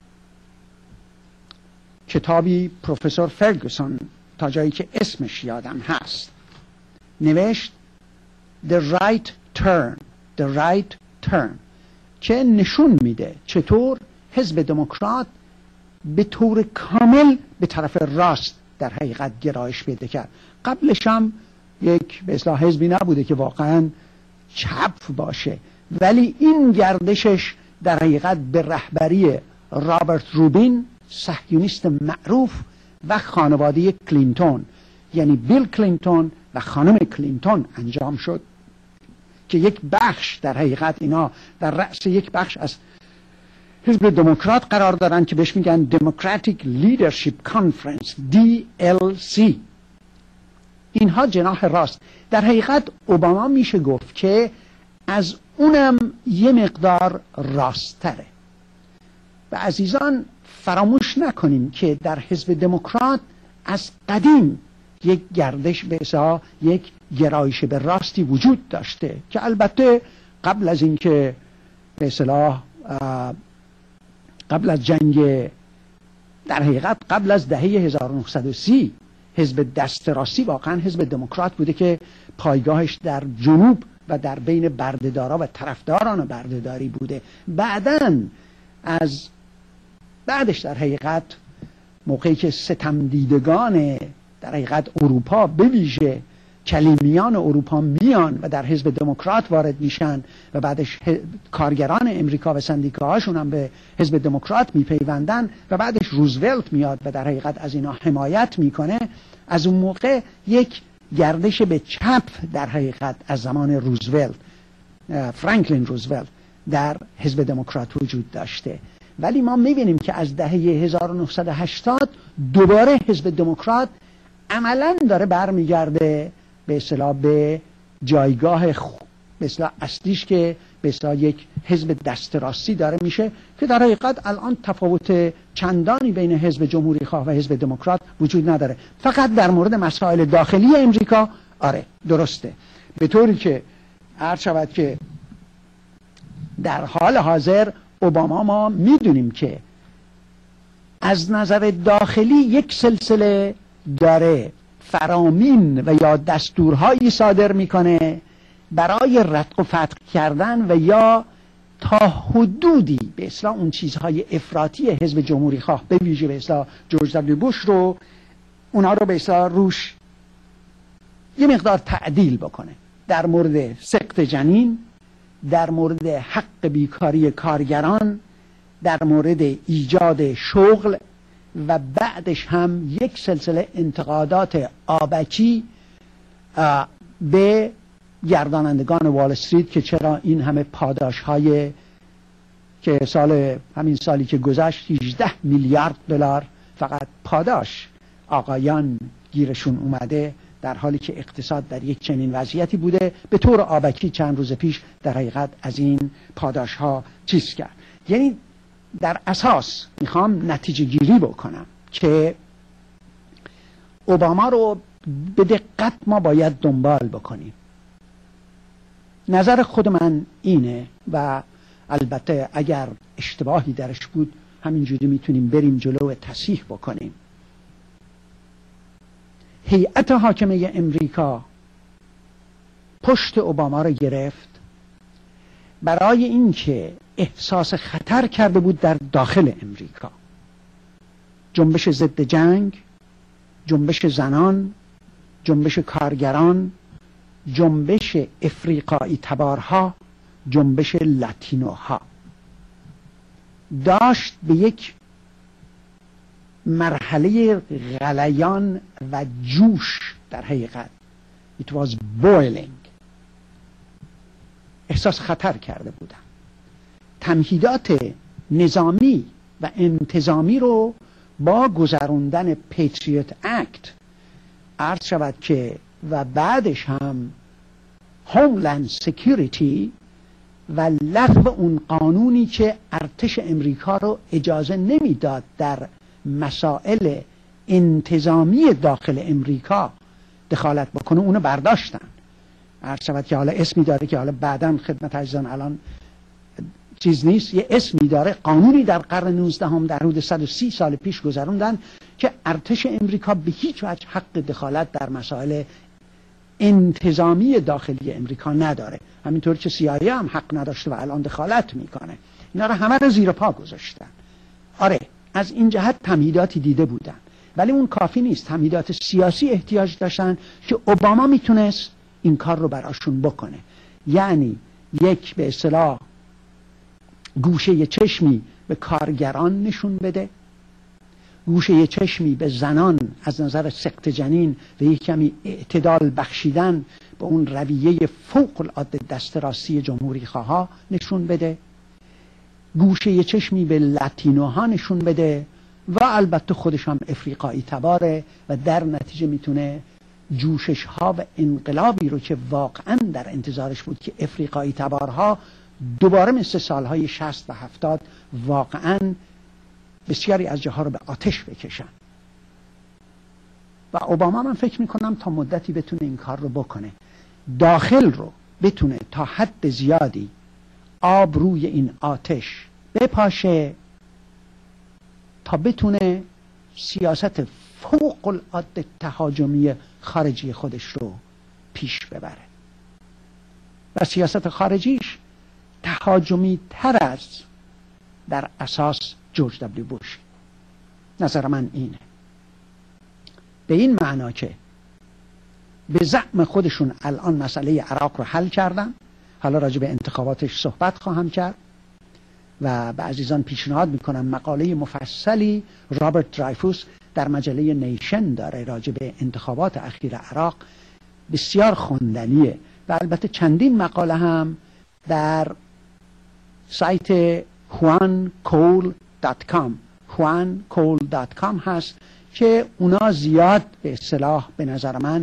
کتابی پروفسور فرگوسون تا جایی که اسمش یادم هست نوشت The Right Turn The Right Turn که نشون میده چطور حزب دموکرات به طور کامل به طرف راست در حقیقت گرایش پیدا کرد. قبلش هم یک به اصطلاح حزبی نبوده که واقعا چپ باشه، ولی این گردشش در حقیقت به رهبری رابرت روبین صهیونیست معروف و خانواده کلینتون یعنی بیل کلینتون و خانم کلینتون انجام شد که یک بخش در حقیقت اینا در رأس یک بخش از حزب دموکرات قرار دارن که بهش میگن Democratic Leadership Conference دی ال سی. اینها جناح راست. در حقیقت اوباما میشه گفت که از اونم یه مقدار راست‌تره. و عزیزان فراموش نکنیم که در حزب دموکرات از قدیم یک گردش به اصطلاح یک گرایش به راستی وجود داشته که البته قبل از اینکه به اصطلاح قبل از جنگ در حقیقت قبل از دهه هزار و نهصد و سی حزب دست راستی واقعا حزب دموکرات بوده که پایگاهش در جنوب و در بین بردهدارا و طرفداران بردهداری بوده. بعداً از بعدش در حقیقت موقعی که ستمدیدگان در حقیقت اروپا به ویژه کلیمیان اروپا میان و در حزب دموکرات وارد میشن و بعدش کارگران امریکا و سندیکاهاشون هم به حزب دموکرات میپیوندن و بعدش روزولت میاد و در حقیقت از اینا حمایت میکنه، از اون موقع یک گردش به چپ در حقیقت از زمان روزولت فرانکلین روزولت در حزب دموکرات وجود داشته. ولی ما میبینیم که از دهه هزار و نهصد و هشتاد دوباره حزب دموکرات عملا داره برمیگرده به اصطلاح به جایگاه به اصطلاح اصلیش که به اصطلاح یک حزب دست راستی داره میشه، که در حقیقت الان تفاوت چندانی بین حزب جمهوری خواه و حزب دموکرات وجود نداره. فقط در مورد مسائل داخلی امریکا آره درسته، به طوری که عرض شود که در حال حاضر اوباما ما میدونیم که از نظر داخلی یک سلسله داره فرامین و یا دستورهایی صادر میکنه برای رتق و فتق کردن و یا تا حدودی به اصطلاح اون چیزهای افراطی حزب جمهوری خواه به ویژه به اصطلاح جورج دبلیو بوش رو اونا رو به اصطلاح روش یه مقدار تعدیل بکنه، در مورد سقط جنین، در مورد حق بیکاری کارگران، در مورد ایجاد شغل و بعدش هم یک سلسله انتقادات آبکی به گردانندگان وال استریت که چرا این همه پاداش های که سال همین سالی که گذشت هجده میلیارد دلار فقط پاداش آقایان گیرشون اومده، در حالی که اقتصاد در یک چنین وضعیتی بوده. به طور آبکی چند روز پیش در حقیقت از این پاداش ها چیز کرد. یعنی در اساس میخوام نتیجه گیری بکنم که اوباما رو به دقت ما باید دنبال بکنیم. نظر خود من اینه و البته اگر اشتباهی درش بود همینجوری میتونیم بریم جلو و تصحیح بکنیم. هیئت حاکمه امریکا پشت اوباما رو گرفت برای اینکه احساس خطر کرده بود در داخل امریکا. جنبش ضد جنگ، جنبش زنان، جنبش کارگران، جنبش افریقایی تبارها، جنبش لاتینوها داشت به یک مرحله غلیان و جوش در حقیقت it was boiling احساس خطر کرده بودن. تمهیدات نظامی و انتظامی رو با گذراندن پیتریوت اکت عرض شود که و بعدش هم هوملند سکیوریتی و لغو اون قانونی که ارتش امریکا رو اجازه نمیداد در مسائل انتظامی داخل امریکا دخالت بکنه، اونو برداشتن. عرض شود که حالا اسمی داره که حالا بعداً خدمت عزیزان الان چیز نیست، یه اسمی داره، قانونی در قرن نوزدهم در حدود صد و سی سال پیش گذروندن که ارتش امریکا به هیچ وجه حق دخالت در مسائل انتظامی داخلی امریکا نداره، همینطور که سی آی ای هم حق نداشته و الان دخالت میکنه. اینا رو همه رو زیر پا گذاشتن. آره از این جهت تمهیداتی دیده بودن، ولی اون کافی نیست. تمهیدات سیاسی احتیاج داشتن که اوباما میتونست این کار رو براشون بکنه، یعنی یک به اصطلاح گوشه چشمی به کارگران نشون بده، گوشه چشمی به زنان از نظر سقط جنین و یک کمی اعتدال بخشیدن به اون رویه فوق العاده دست راستی جمهوری خواها نشون بده، گوشه چشمی به لاتینوها نشون بده و البته خودش هم افریقایی تباره و در نتیجه میتونه جوشش ها و انقلابی رو که واقعا در انتظارش بود که افریقایی تبارها دوباره مثل سالهای شصت و هفتاد واقعا بسیاری از جاها رو به آتش بکشن. و اوباما من فکر میکنم تا مدتی بتونه این کار رو بکنه، داخل رو بتونه تا حد زیادی آب روی این آتش بپاشه تا بتونه سیاست فوق العاده تهاجمی خارجی خودش رو پیش ببره و سیاست خارجیش تهاجمی تر از در اساس جورج دبلیو بوش. نظر من اینه، به این معنا که به زعم خودشون الان مسئله عراق رو حل کردن، حالا راجع به انتخاباتش صحبت خواهم کرد و به عزیزان پیشنهاد میکنم مقاله مفصلی رابرت درایفوس در مجله نیشن داره راجع به انتخابات اخیر عراق، بسیار خوندنیه و البته چندین مقاله هم در سایت هوان کول دات کام هوان کول دات کام هست که اونا زیاد به اصطلاح به نظر من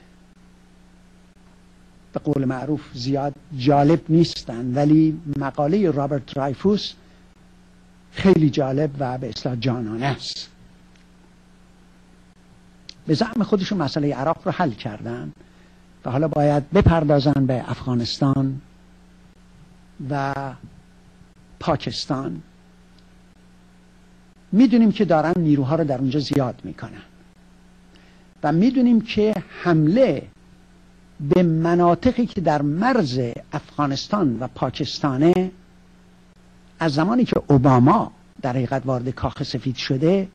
به قول معروف زیاد جالب نیستن، ولی مقاله رابرت درایفوس خیلی جالب و به اصطلاح جانانه است. به زعم خودشون مسئله عراق رو حل کردن و حالا باید بپردازن به افغانستان و پاکستان. میدونیم که دارن نیروها رو در اونجا زیاد میکنن و میدونیم که حمله به مناطقی که در مرز افغانستان و پاکستانه از زمانی که اوباما در حقیقت وارد کاخ سفید شده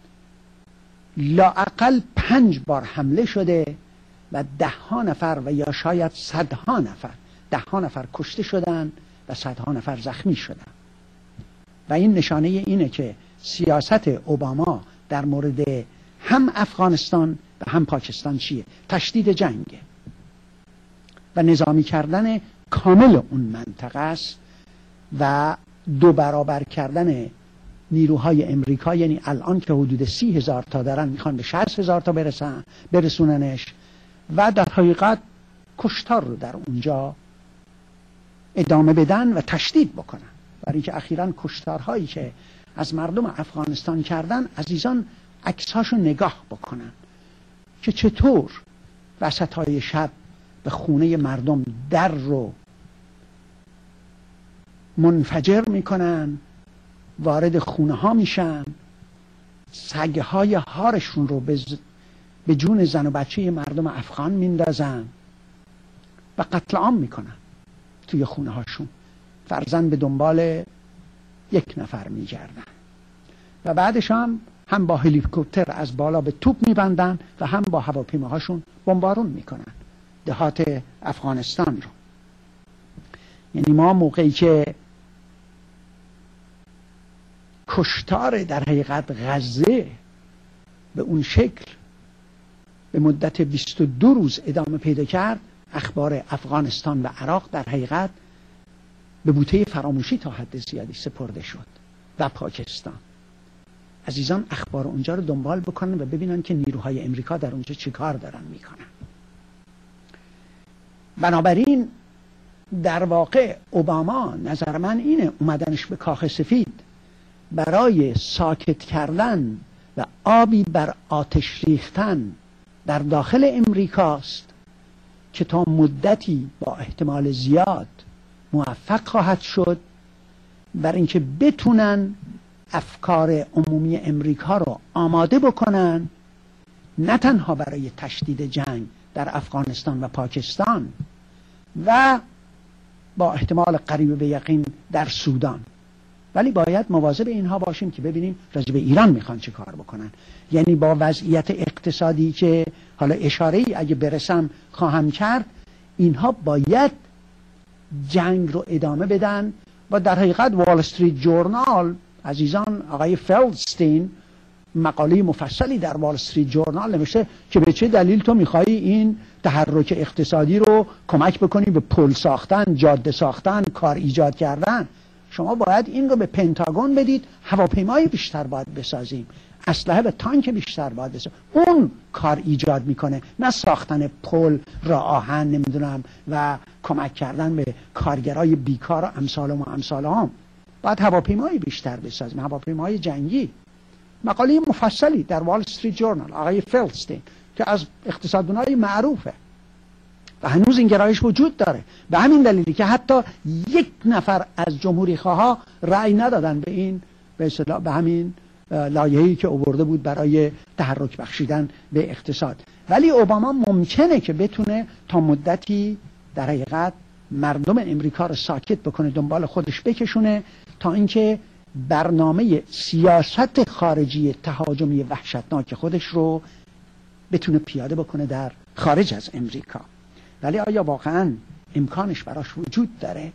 لااقل پنج بار حمله شده و ده ها نفر و یا شاید صدها نفر ده ها نفر کشته شدن و صدها نفر زخمی شدن و این نشانه اینه که سیاست اوباما در مورد هم افغانستان و هم پاکستان چیه؟ تشدید جنگه و نظامی کردن کامل اون منطقه است و دو برابر کردن نیروهای امریکا، یعنی الان که حدود سی هزار تا دارن میخوان به شصت هزار تا برسن برسوننش و در حقیقت کشتار رو در اونجا ادامه بدن و تشدید بکنن، برای اینکه اخیراً کشتارهایی که از مردم افغانستان کردن عزیزان عکساشو نگاه بکنن که چطور وسطای شب به خونه مردم در رو منفجر میکنن، وارد خونه ها میشن، سگه های هارشون رو به, ز... به جون زن و بچه مردم افغان میندازن و قتل عام میکنن توی خونه هاشون، فرزن به دنبال یک نفر میگردن و بعدش هم هم با هلیکوپتر از بالا به توپ میبندن و هم با هواپیماهاشون بمبارون میکنن دهات افغانستان رو. یعنی ما موقعی که کشتار در حقیقت غزه به اون شکل به مدت بیست و دو روز ادامه پیدا کرد، اخبار افغانستان و عراق در حقیقت به بوته فراموشی تا حد زیادی سپرده شد و پاکستان. عزیزان اخبار اونجا رو دنبال بکنن و ببینن که نیروهای امریکا در اونجا چی کار دارن میکنن. بنابراین در واقع اوباما نظر من اینه اومدنش به کاخ سفید برای ساکت کردن و آبی بر آتش ریختن در داخل امریکاست که تا مدتی با احتمال زیاد موفق خواهد شد بر اینکه بتونن افکار عمومی امریکا رو آماده بکنن، نه تنها برای تشدید جنگ در افغانستان و پاکستان و با احتمال قریب به یقین در سودان، ولی باید مواظب اینها باشیم که ببینیم راجع به ایران میخوان چه کار بکنن. یعنی با وضعیت اقتصادی که حالا اشاره ای اگه برسم خواهم کرد، اینها باید جنگ رو ادامه بدن و در حقیقت وال استریت جورنال عزیزان آقای فلدستین مقاله مفصلی در وال استریت جورنال نوشته که به چه دلیل تو میخوایی این تحرک اقتصادی رو کمک بکنی به پل ساختن، جاده ساختن، کار ایجاد کردن. شما باید این رو به پنتاگون بدید، هواپیمای بیشتر باید بسازیم، اسلحه و تانک بیشتر باید بسازیم. اون کار ایجاد میکنه، نه ساختن پل، راه آهن، نمیدونم و کمک کردن به کارگرای بیکار و امثال و امثال هم. باید هواپیمای بیشتر بسازیم، هواپیمای جنگی. مقاله مفصلی در وال استریت جورنال آقای فلدستین که از اقتصاددانای معروفه و هنوز این گرایش وجود داره. به همین دلیلی که حتی یک نفر از جمهوری خواها رأی ندادن به این به اصطلاح به همین لایحه‌ای که آورده بود برای تحرک بخشیدن به اقتصاد. ولی اوباما ممکنه که بتونه تا مدتی در حقیقت مردم امریکا رو ساکت بکنه، دنبال خودش بکشونه تا اینکه برنامه سیاست خارجی تهاجمی وحشتناک خودش رو بتونه پیاده بکنه در خارج از امریکا. ولی آیا واقعا امکانش براش وجود داره؟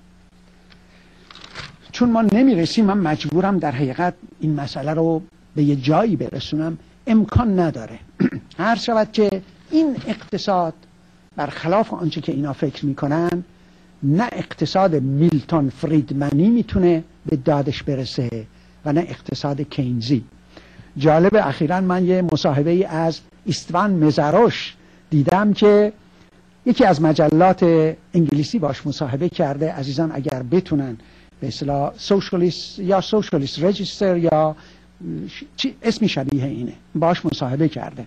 چون ما نمیرسیم، من مجبورم در حقیقت این مسئله رو به یه جایی برسونم. امکان نداره. هر شود که این اقتصاد برخلاف آنچه که اینا فکر میکنن نه اقتصاد میلتون فریدمنی میتونه به دادش برسه و نه اقتصاد کینزی. جالب، اخیراً من یه مصاحبه ای از ایستوان مزاروش دیدم که یکی از مجلات انگلیسی باش مصاحبه کرده. عزیزان اگر بتونن به اصطلاح سوشالیست یا سوشالیست رجیستر یا اسمی شبیه اینه باش مصاحبه کرده،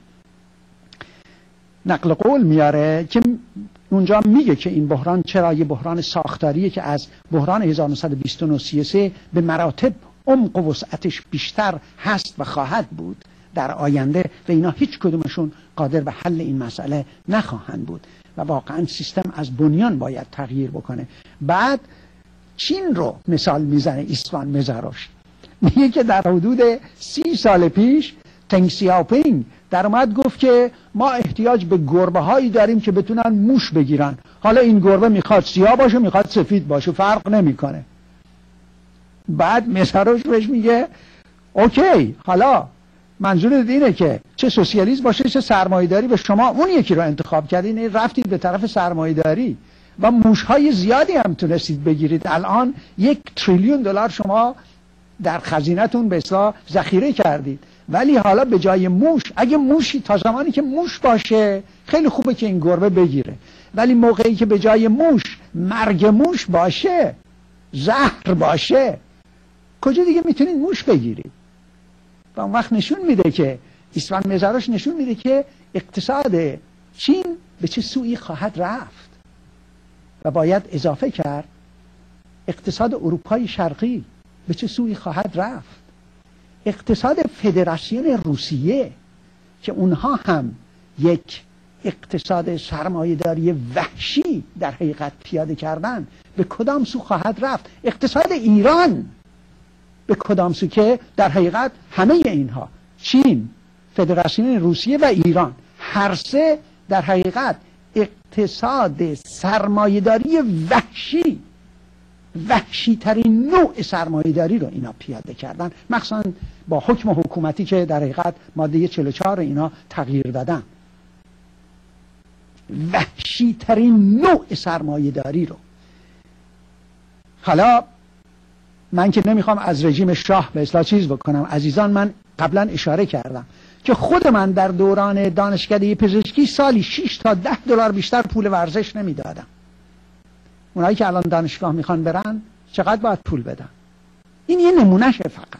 نقل قول میاره که اونجا میگه که این بحران چرا یه بحران ساختاریه که از بحران هزار و نهصد و بیست و نه سی و سه به مراتب عمق و وسعتش بیشتر هست و خواهد بود در آینده و اینا هیچ کدومشون قادر به حل این مسئله نخواهند بود و واقعا سیستم از بنیان باید تغییر بکنه. بعد چین رو مثال میزنه ایستوان مزاروش، میگه که در حدود سی سال پیش تنگ سیاوپینگ در اومد گفت که ما احتیاج به گربه هایی داریم که بتونن موش بگیرن، حالا این گربه میخواد سیاه باشه میخواد سفید باشه فرق نمیکنه. بعد مزاروش بهش میگه اوکی، حالا منظورت اینه که چه سوسیالیسم باشه چه سرمایه‌داری و شما اون یکی رو انتخاب کردین، رفتید به طرف سرمایه‌داری و موش‌های زیادی هم تونستید بگیرید. الان یک تریلیون دلار شما در خزینه‌تون به اصطلاح ذخیره کردید، ولی حالا به جای موش، اگه موشی تا زمانی که موش باشه خیلی خوبه که این گربه بگیره، ولی موقعی که به جای موش مرگ موش باشه، زهر باشه، کجا دیگه میتونید موش بگیرید؟ و اون وقت نشون میده که ایستوان مزاروش نشون میده که اقتصاد چین به چه سویی خواهد رفت و باید اضافه کرد اقتصاد اروپای شرقی به چه سویی خواهد رفت، اقتصاد فدراسیون روسیه که اونها هم یک اقتصاد سرمایه‌داری وحشی در حقیقت پیاده کردن به کدام سو خواهد رفت، اقتصاد ایران به کدام سو که در حقیقت همه اینها چین، فدراسیون روسیه و ایران هر سه در حقیقت اقتصاد سرمایه‌داری وحشی، وحشی ترین نوع سرمایه‌داری رو اینا پیاده کردن، مخصوصا با حکم حکومتی که در حقیقت ماده چهل و چهار اینا تغییر دادن. وحشی ترین نوع سرمایه‌داری رو. حالا من که نمیخوام از رژیم شاه به اصطلاح چیز بکنم، عزیزان من قبلا اشاره کردم که خود من در دوران دانشکده پزشکی سالی شش تا ده دلار بیشتر پول ورزش نمیدادم. اونایی که الان دانشگاه میخوان برن چقدر باید پول بدن؟ این یه نمونهشه فقط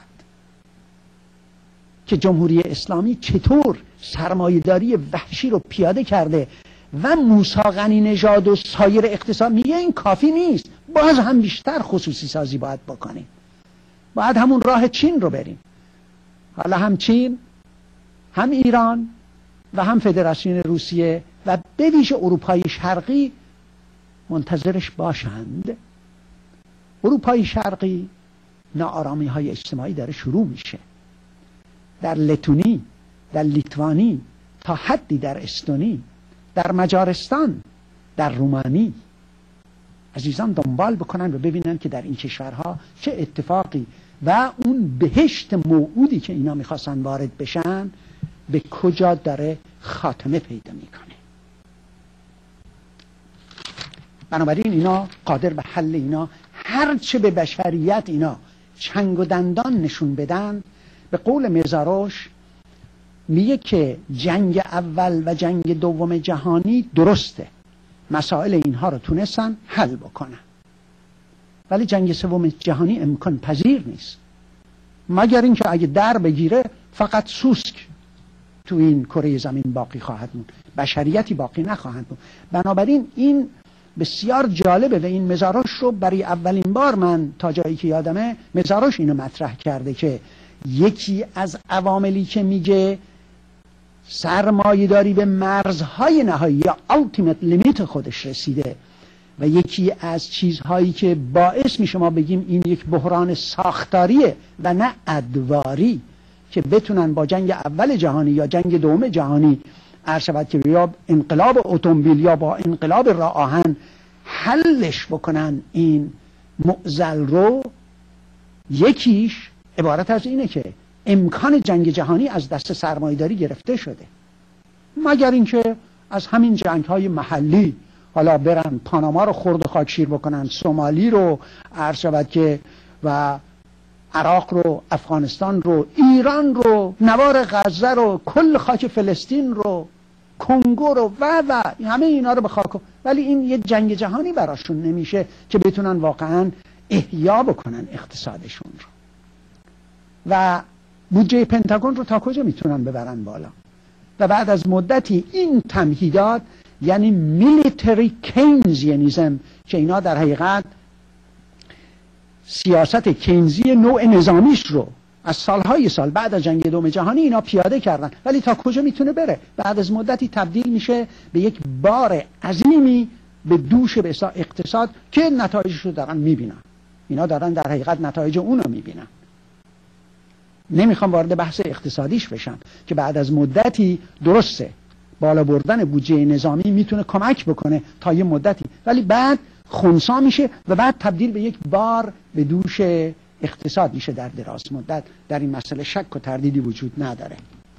که جمهوری اسلامی چطور سرمایه‌داری وحشی رو پیاده کرده و موسی غنی نژاد و سایر اقتصاد میگه این کافی نیست، باز هم بیشتر خصوصی سازی باید بکنیم، باید همون راه چین رو بریم. حالا هم چین، هم ایران و هم فدراسیون روسیه و به ویژه اروپای شرقی منتظرش باشند. اروپای شرقی ناآرامی های اجتماعی داره شروع میشه، در لتونی، در لیتوانی، تا حدی در استونی، در مجارستان، در رومانی. عزیزان دنبال بکنن و ببینن که در این کشورها چه اتفاقی و اون بهشت موعودی که اینا میخواستن وارد بشن به کجا داره خاتمه پیدا میکنه. بنابراین اینا قادر به حل اینا، هرچه به بشریت اینا چنگ و دندان نشون بدن. به قول مزاروش میگه که جنگ اول و جنگ دوم جهانی درسته، مسائل اینها رو تونستن حل بکنن، ولی جنگ سوم جهانی امکان پذیر نیست، مگر اینکه اگه در بگیره فقط سوسک تو این کره زمین باقی خواهد موند، بشریتی باقی نخواهد موند. بنابراین این بسیار جالبه و این مزاروش رو برای اولین بار من تا جایی که یادمه مزاروش اینو مطرح کرده که یکی از عواملی که میگه سرمایه‌داری به مرزهای نهایی یا ultimate limit خودش رسیده و یکی از چیزهایی که باعث میشه ما بگیم این یک بحران ساختاریه و نه ادواری که بتونن با جنگ اول جهانی یا جنگ دوم جهانی عرض شود که یا انقلاب اتومبیل یا با انقلاب راه آهن حلش بکنن این معضل رو. یکیش عبارت از اینه که امکان جنگ جهانی از دست سرمایه‌داری گرفته شده، مگر اینکه از همین جنگ‌های محلی حالا برن پاناما رو خرد و خاکشیر بکنن، سومالی رو عرض شود که و عراق رو، افغانستان رو، ایران رو، نوار غزه رو، کل خاک فلسطین رو، کنگو رو و و همه اینا رو به خاک، ولی این یه جنگ جهانی براشون نمیشه که بتونن واقعا احیا بکنن اقتصادشون رو. و بودجه پنتاگون رو تا کجا میتونن ببرن بالا؟ و بعد از مدتی این تمهیدات، یعنی میلیتری کینزینیزم، که اینا در حقیقت سیاست کینزی نوع نظامیش رو از سالهای سال بعد از جنگ دوم جهانی اینا پیاده کردن، ولی تا کجا میتونه بره؟ بعد از مدتی تبدیل میشه به یک بار عظیمی به دوش به اقتصاد که نتایجش رو دارن میبینن. اینا دارن در حقیقت نتایج اون رو میبینن. نمیخوام وارد بحث اقتصادیش بشم که بعد از مدتی درسته بالا بردن بودجه نظامی میتونه کمک بکنه تا یه مدتی، ولی بعد خنثی میشه و بعد تبدیل به یک بار به دوش اقتصاد میشه در دراز مدت. در این مسئله شک و تردیدی وجود نداره.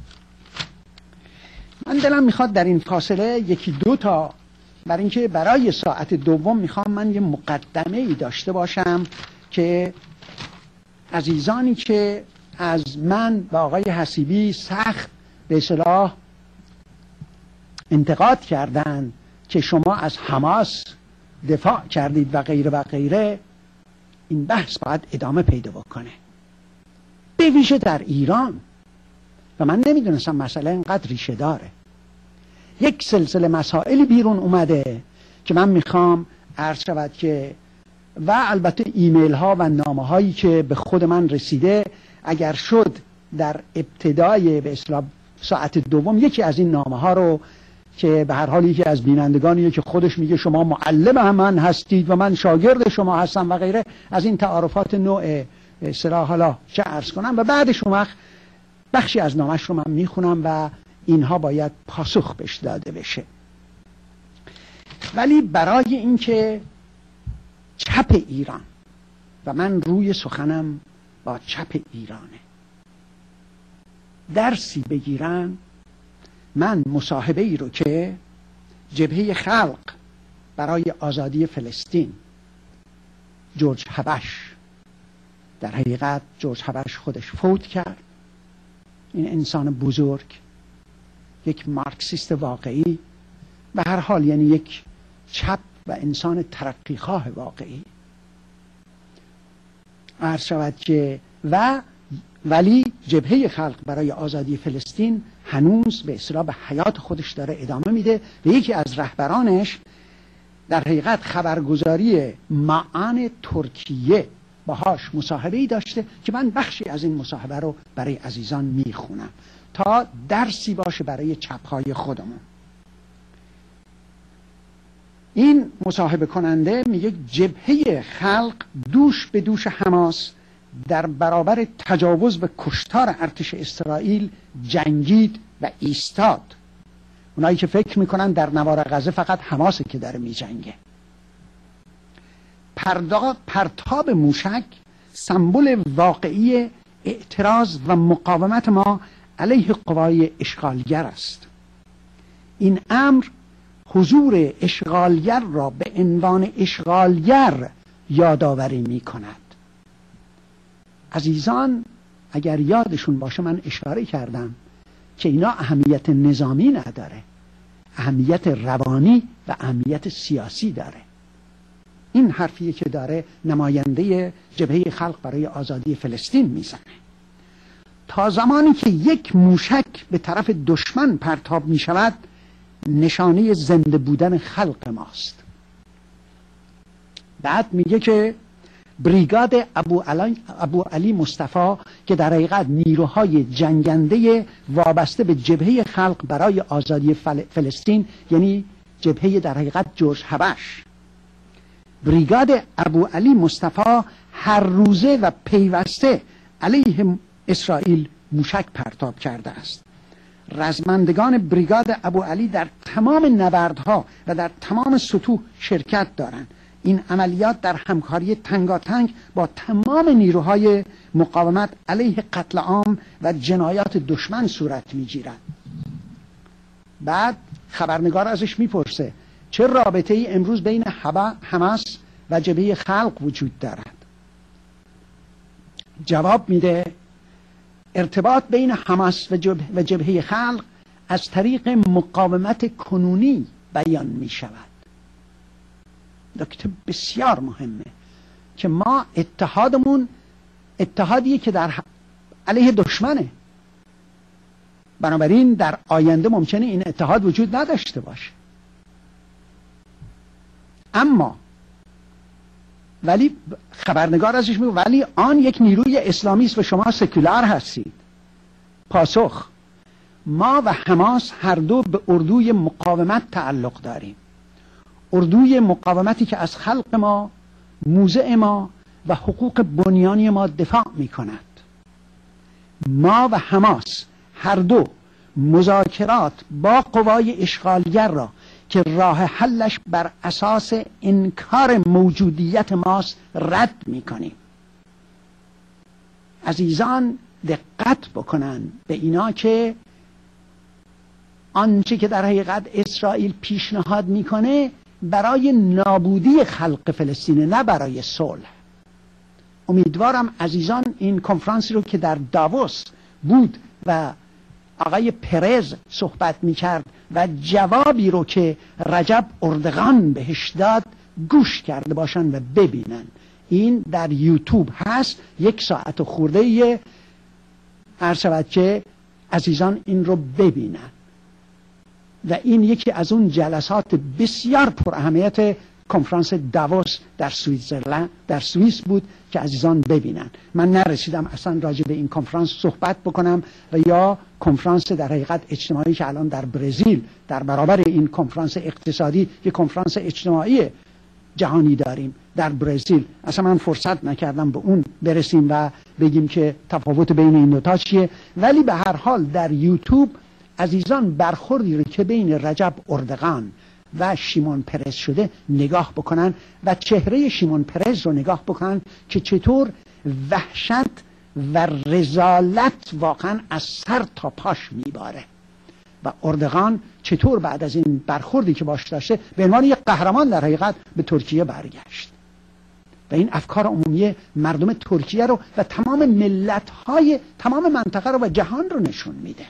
من دلم میخواد در این فاصله یکی دو تا، برای اینکه برای ساعت دوم میخوام من یه مقدمه ای داشته باشم که عزیزانی که از من و آقای حسیبی سخت به اصطلاح انتقاد کردن که شما از حماس دفاع کردید و غیره و غیره، این بحث باید ادامه پیدا بکنه، به ویژه در ایران. و من نمیدونستم مسئله اینقدر ریشه داره. یک سلسله مسائلی بیرون اومده که من میخوام عرض شود که، و البته ایمیل ها و نامه هایی که به خود من رسیده، اگر شد در ابتدای به اصطلاح ساعت دوم یکی از این نامه ها رو که به هر حال یکی از بینندگانیه که خودش میگه شما معلم من هستید و من شاگرد شما هستم و غیره، از این تعارفات نوع اصطلاح حالا چه عرض کنم، و بعدش اون وقت بخشی از نامش رو من میخونم و اینها باید پاسخ بهش داده بشه. ولی برای اینکه چپ ایران، و من روی سخنم با چپ ایرانه، درسی بگیرن، من مصاحبه ای رو که جبهه خلق برای آزادی فلسطین، جورج حبش، در حقیقت جورج حبش خودش فوت کرد، این انسان بزرگ، یک مارکسیست واقعی، به هر حال یعنی یک چپ و انسان ترقیخواه واقعی، عرض شود که و ولی جبهه خلق برای آزادی فلسطین هنوز به اصطلاح به حیات خودش داره ادامه میده و یکی از رهبرانش در حقیقت خبرگزاری معان ترکیه باهاش مصاحبه ای داشته که من بخشی از این مصاحبه رو برای عزیزان میخونم تا درسی باشه برای چپهای خودمون. این مصاحبه کننده میگه جبهه خلق دوش به دوش حماس در برابر تجاوز و کشتار ارتش اسرائیل جنگید و ایستاد. اونایی که فکر میکنن در نوار غزه فقط حماسه که داره میجنگه. پرتاب موشک سمبل واقعی اعتراض و مقاومت ما علیه قوای اشغالگر است. این امر حضور اشغالگر را به عنوان اشغالگر یادآوری می کند. عزیزان اگر یادشون باشه من اشاره کردم که اینا اهمیت نظامی نداره، اهمیت روانی و اهمیت سیاسی داره. این حرفیه که داره نماینده جبهه خلق برای آزادی فلسطین میزنه. تا زمانی که یک موشک به طرف دشمن پرتاب می شود نشانه زنده بودن خلق ماست. بعد میگه که بریگاد ابو علی, ابو علی مصطفی که در حقیقت نیروهای جنگنده وابسته به جبهه خلق برای آزادی فل... فلسطین، یعنی جبهه در حقیقت جورج حبش، بریگاد ابو علی مصطفی هر روزه و پیوسته علیه اسرائیل موشک پرتاب کرده است. رزمندگان بریگاد ابو علی در تمام نبردها و در تمام سطوح شرکت دارند. این عملیات در همکاری تنگاتنگ با تمام نیروهای مقاومت علیه قتل عام و جنایات دشمن صورت میگیرد. بعد خبرنگار ازش میپرسه چه رابطه ای امروز بین حماس و جبهه خلق وجود دارد؟ جواب میده ارتباط بین حماس و جبهه, و جبهه خلق از طریق مقاومت کنونی بیان می شود. نکته بسیار مهمه که ما اتحادمون اتحادیه که در علیه دشمنه، بنابراین در آینده ممکنه این اتحاد وجود نداشته باشه. اما ولی خبرنگار ازش میگه ولی آن یک نیروی اسلامی است و شما سکولار هستید. پاسخ: ما و حماس هر دو به اردوی مقاومت تعلق داریم، اردوی مقاومتی که از خلق ما، موضع ما و حقوق بنیانی ما دفاع می کند. ما و حماس هر دو مذاکرات با قوای اشغالگر را که راه حلش بر اساس انکار موجودیت ماست رد می کنیم. عزیزان دقت بکنن به اینا که آنچه که در حقیقت اسرائیل پیشنهاد میکنه برای نابودی خلق فلسطین، نه برای صلح. امیدوارم عزیزان این کنفرانسی رو که در داووس بود و آقای پرز صحبت میکرد و جوابی رو که رجب اردغان بهش داد گوش کرده باشن و ببینن. این در یوتیوب هست، یک ساعت و خورده یه عرض شود که عزیزان این رو ببینن و این یکی از اون جلسات بسیار پر اهمیت کنفرانس داووس در سوئیسرلند در سوئیس بود که عزیزان ببینن. من نرسیدم اصلا راجع به این کنفرانس صحبت بکنم و یا کنفرانس در حقیقت اجتماعی که الان در برزیل در برابر این کنفرانس اقتصادی یک کنفرانس اجتماعی جهانی داریم در برزیل، اصلا من فرصت نکردم به اون برسیم و بگیم که تفاوت بین این دو تا چیه. ولی به هر حال در یوتیوب عزیزان برخوردی رو که بین رجب اردغان و شیمون پرز شده نگاه بکنن و چهره شیمون پرز رو نگاه بکنن که چطور وحشت و رذالت واقعا از سر تا پاش میباره و اردغان چطور بعد از این برخوردی که باش داشته به عنوان یک قهرمان در حقیقت به ترکیه برگشت و این افکار عمومی مردم ترکیه رو و تمام ملت‌های تمام منطقه رو و جهان رو نشون میده.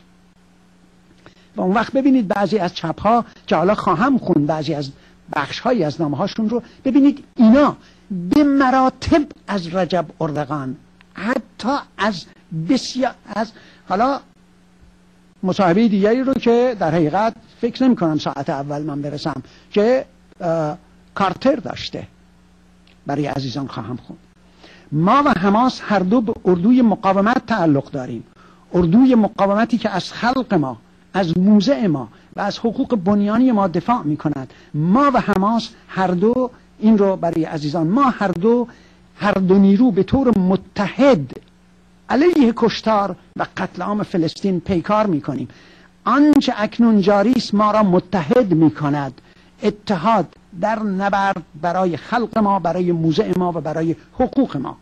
و اون وقت ببینید بعضی از چپ‌ها که حالا خواهم خون بعضی از بخش‌هایی از نامه‌هاشون رو ببینید، اینا به مراتب از رجب اردغان، حتی از بسیار از حالا مصاحبه دیگری رو که در حقیقت فکر نمی کنم ساعت اول من برسم که کارتر داشته، برای عزیزان خواهم خوند. ما و حماس هر دو به اردوی مقاومت تعلق داریم، اردوی مقاومتی که از خلق ما، از موضع ما و از حقوق بنیانی ما دفاع می کند. ما و حماس هر دو، این رو برای عزیزان، ما هر دو هر دو نیرو به طور متحد علیه کشتار و قتل عام فلسطین پیکار می کنیم. آنچه اکنون جاری است ما را متحد می کند، اتحاد در نبرد برای خلق ما، برای موضع ما و برای حقوق ما.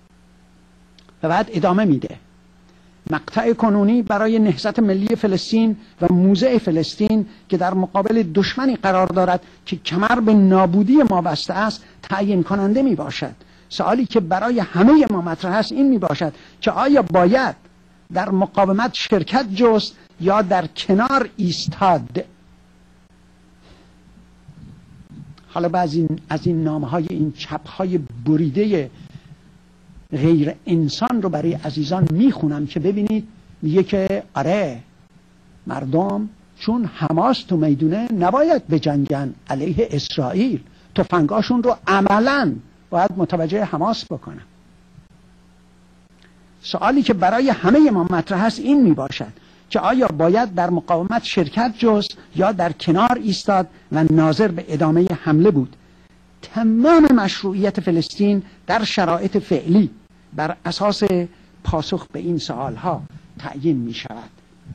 و بعد ادامه میده: مقطع کنونی برای نهضت ملی فلسطین و موضع فلسطین که در مقابل دشمنی قرار دارد که کمر به نابودی ما بسته است تعیین کننده می باشد. سوالی که برای همه ما مطرح است این می باشد که آیا باید در مقاومت شرکت جست یا در کنار ایستاد؟ حالا بعضی از این نامه های این چپ های بریده غیر انسان رو برای عزیزان میخونم که ببینید. میگه که آره مردم چون حماس تو میدونه نباید بجنگن علیه اسرائیل، تفنگاشون رو عملاً باید متوجه حماس بکنن. سوالی که برای همه ما مطرح است این می باشد که آیا باید در مقاومت شرکت جست یا در کنار ایستاد و ناظر به ادامه حمله بود؟ تمام مشروعیت فلسطین در شرایط فعلی بر اساس پاسخ به این سوالها تعیین می شود.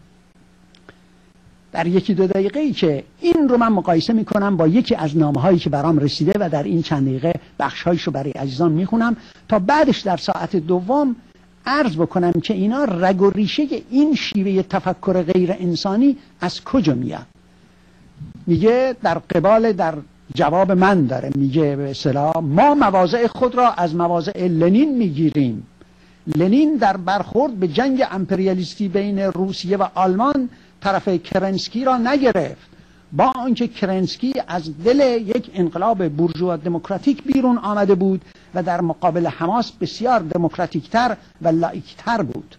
در یکی دو دقیقه ای که این رو من مقایسه می کنم با یکی از نامه هایی که برام رسیده و در این چند دقیقه بخش هایش رو برای عزیزان می خونم تا بعدش در ساعت دوم عرض بکنم که اینا رگ و ریشه این شیوه تفکر غیر انسانی از کجا میاد. میگه در قبال در جواب من داره میگه به اصطلاح ما مواضع خود را از مواضع لنین میگیریم. لنین در برخورد به جنگ امپریالیستی بین روسیه و آلمان طرف کرنسکی را نگرفت، با آنکه کرنسکی از دل یک انقلاب بورژوا دموکراتیک بیرون آمده بود و در مقابل حماس بسیار دموکراتیکتر و لایکتر بود.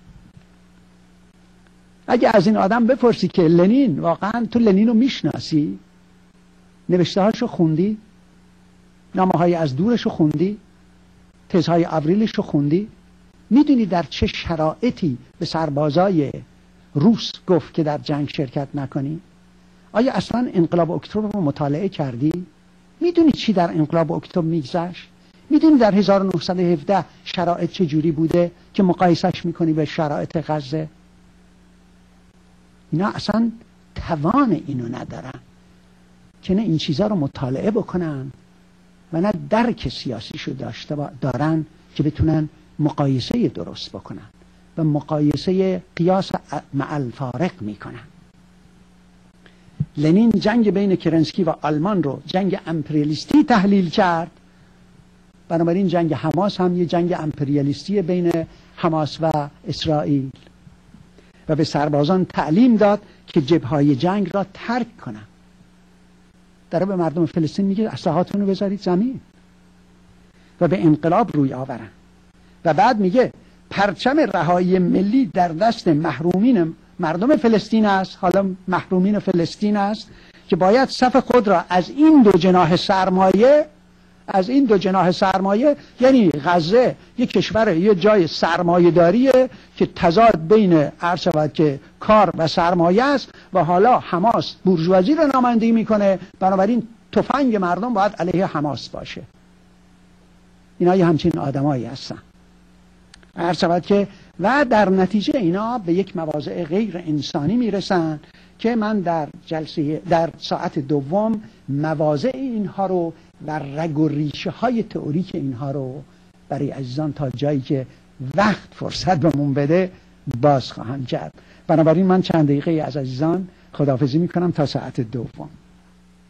اگه از این آدم بپرسی که لنین واقعا تو لنین رو میشناسی؟ نوشته هاشو خوندی؟ نامه های از دورشو خوندی؟ تزهای آوریلشو خوندی؟ میدونی در چه شرایطی به سربازای روس گفت که در جنگ شرکت نکنی؟ آیا اصلا انقلاب اکتبر رو مطالعه کردی؟ میدونی چی در انقلاب اکتبر میگذشت؟ میدونی در هزار و نهصد و هفده شرایط چه جوری بوده که مقایسش میکنی به شرایط غزه؟ اینا اصلا توان اینو ندارن که نه این چیزها رو مطالعه بکنن و نه درک سیاسیشو داشته دارن که بتونن مقایسه درست بکنن و مقایسه قیاس مع الفارق میکنن. لنین جنگ بین کرنسکی و آلمان رو جنگ امپریالیستی تحلیل کرد، بنابراین جنگ حماس هم یه جنگ امپریالیستی بین حماس و اسرائیل، و به سربازان تعلیم داد که جبهه‌های جنگ را ترک کنن. داره به مردم فلسطین میگه اسلحاتون رو بذارید زمین و به انقلاب روی آورن. و بعد میگه پرچم رهایی ملی در دست محرومین مردم فلسطین است، حالا محرومین فلسطین است که باید صف خود را از این دو جناح سرمایه از این دو جناح سرمایه، یعنی غزه یک کشور یه جای سرمایه داریه که تضاد بین عرض شود که کار و سرمایه است، و حالا حماس بورژوازی رو نمایندگی میکنه، بنابراین تفنگ مردم باید علیه حماس باشه. اینا یه همچین آدمایی هستن عرض شود که، و در نتیجه اینا به یک مواضع غیر انسانی میرسن که من در جلسه در ساعت دوم مواضع اینها رو و رگ و ریشه های تئوریک اینها رو برای عزیزان تا جایی که وقت فرصت بهمون بده باز خواهم کرد. بنابراین من چند دقیقه از عزیزان خداحافظی میکنم تا ساعت دوم.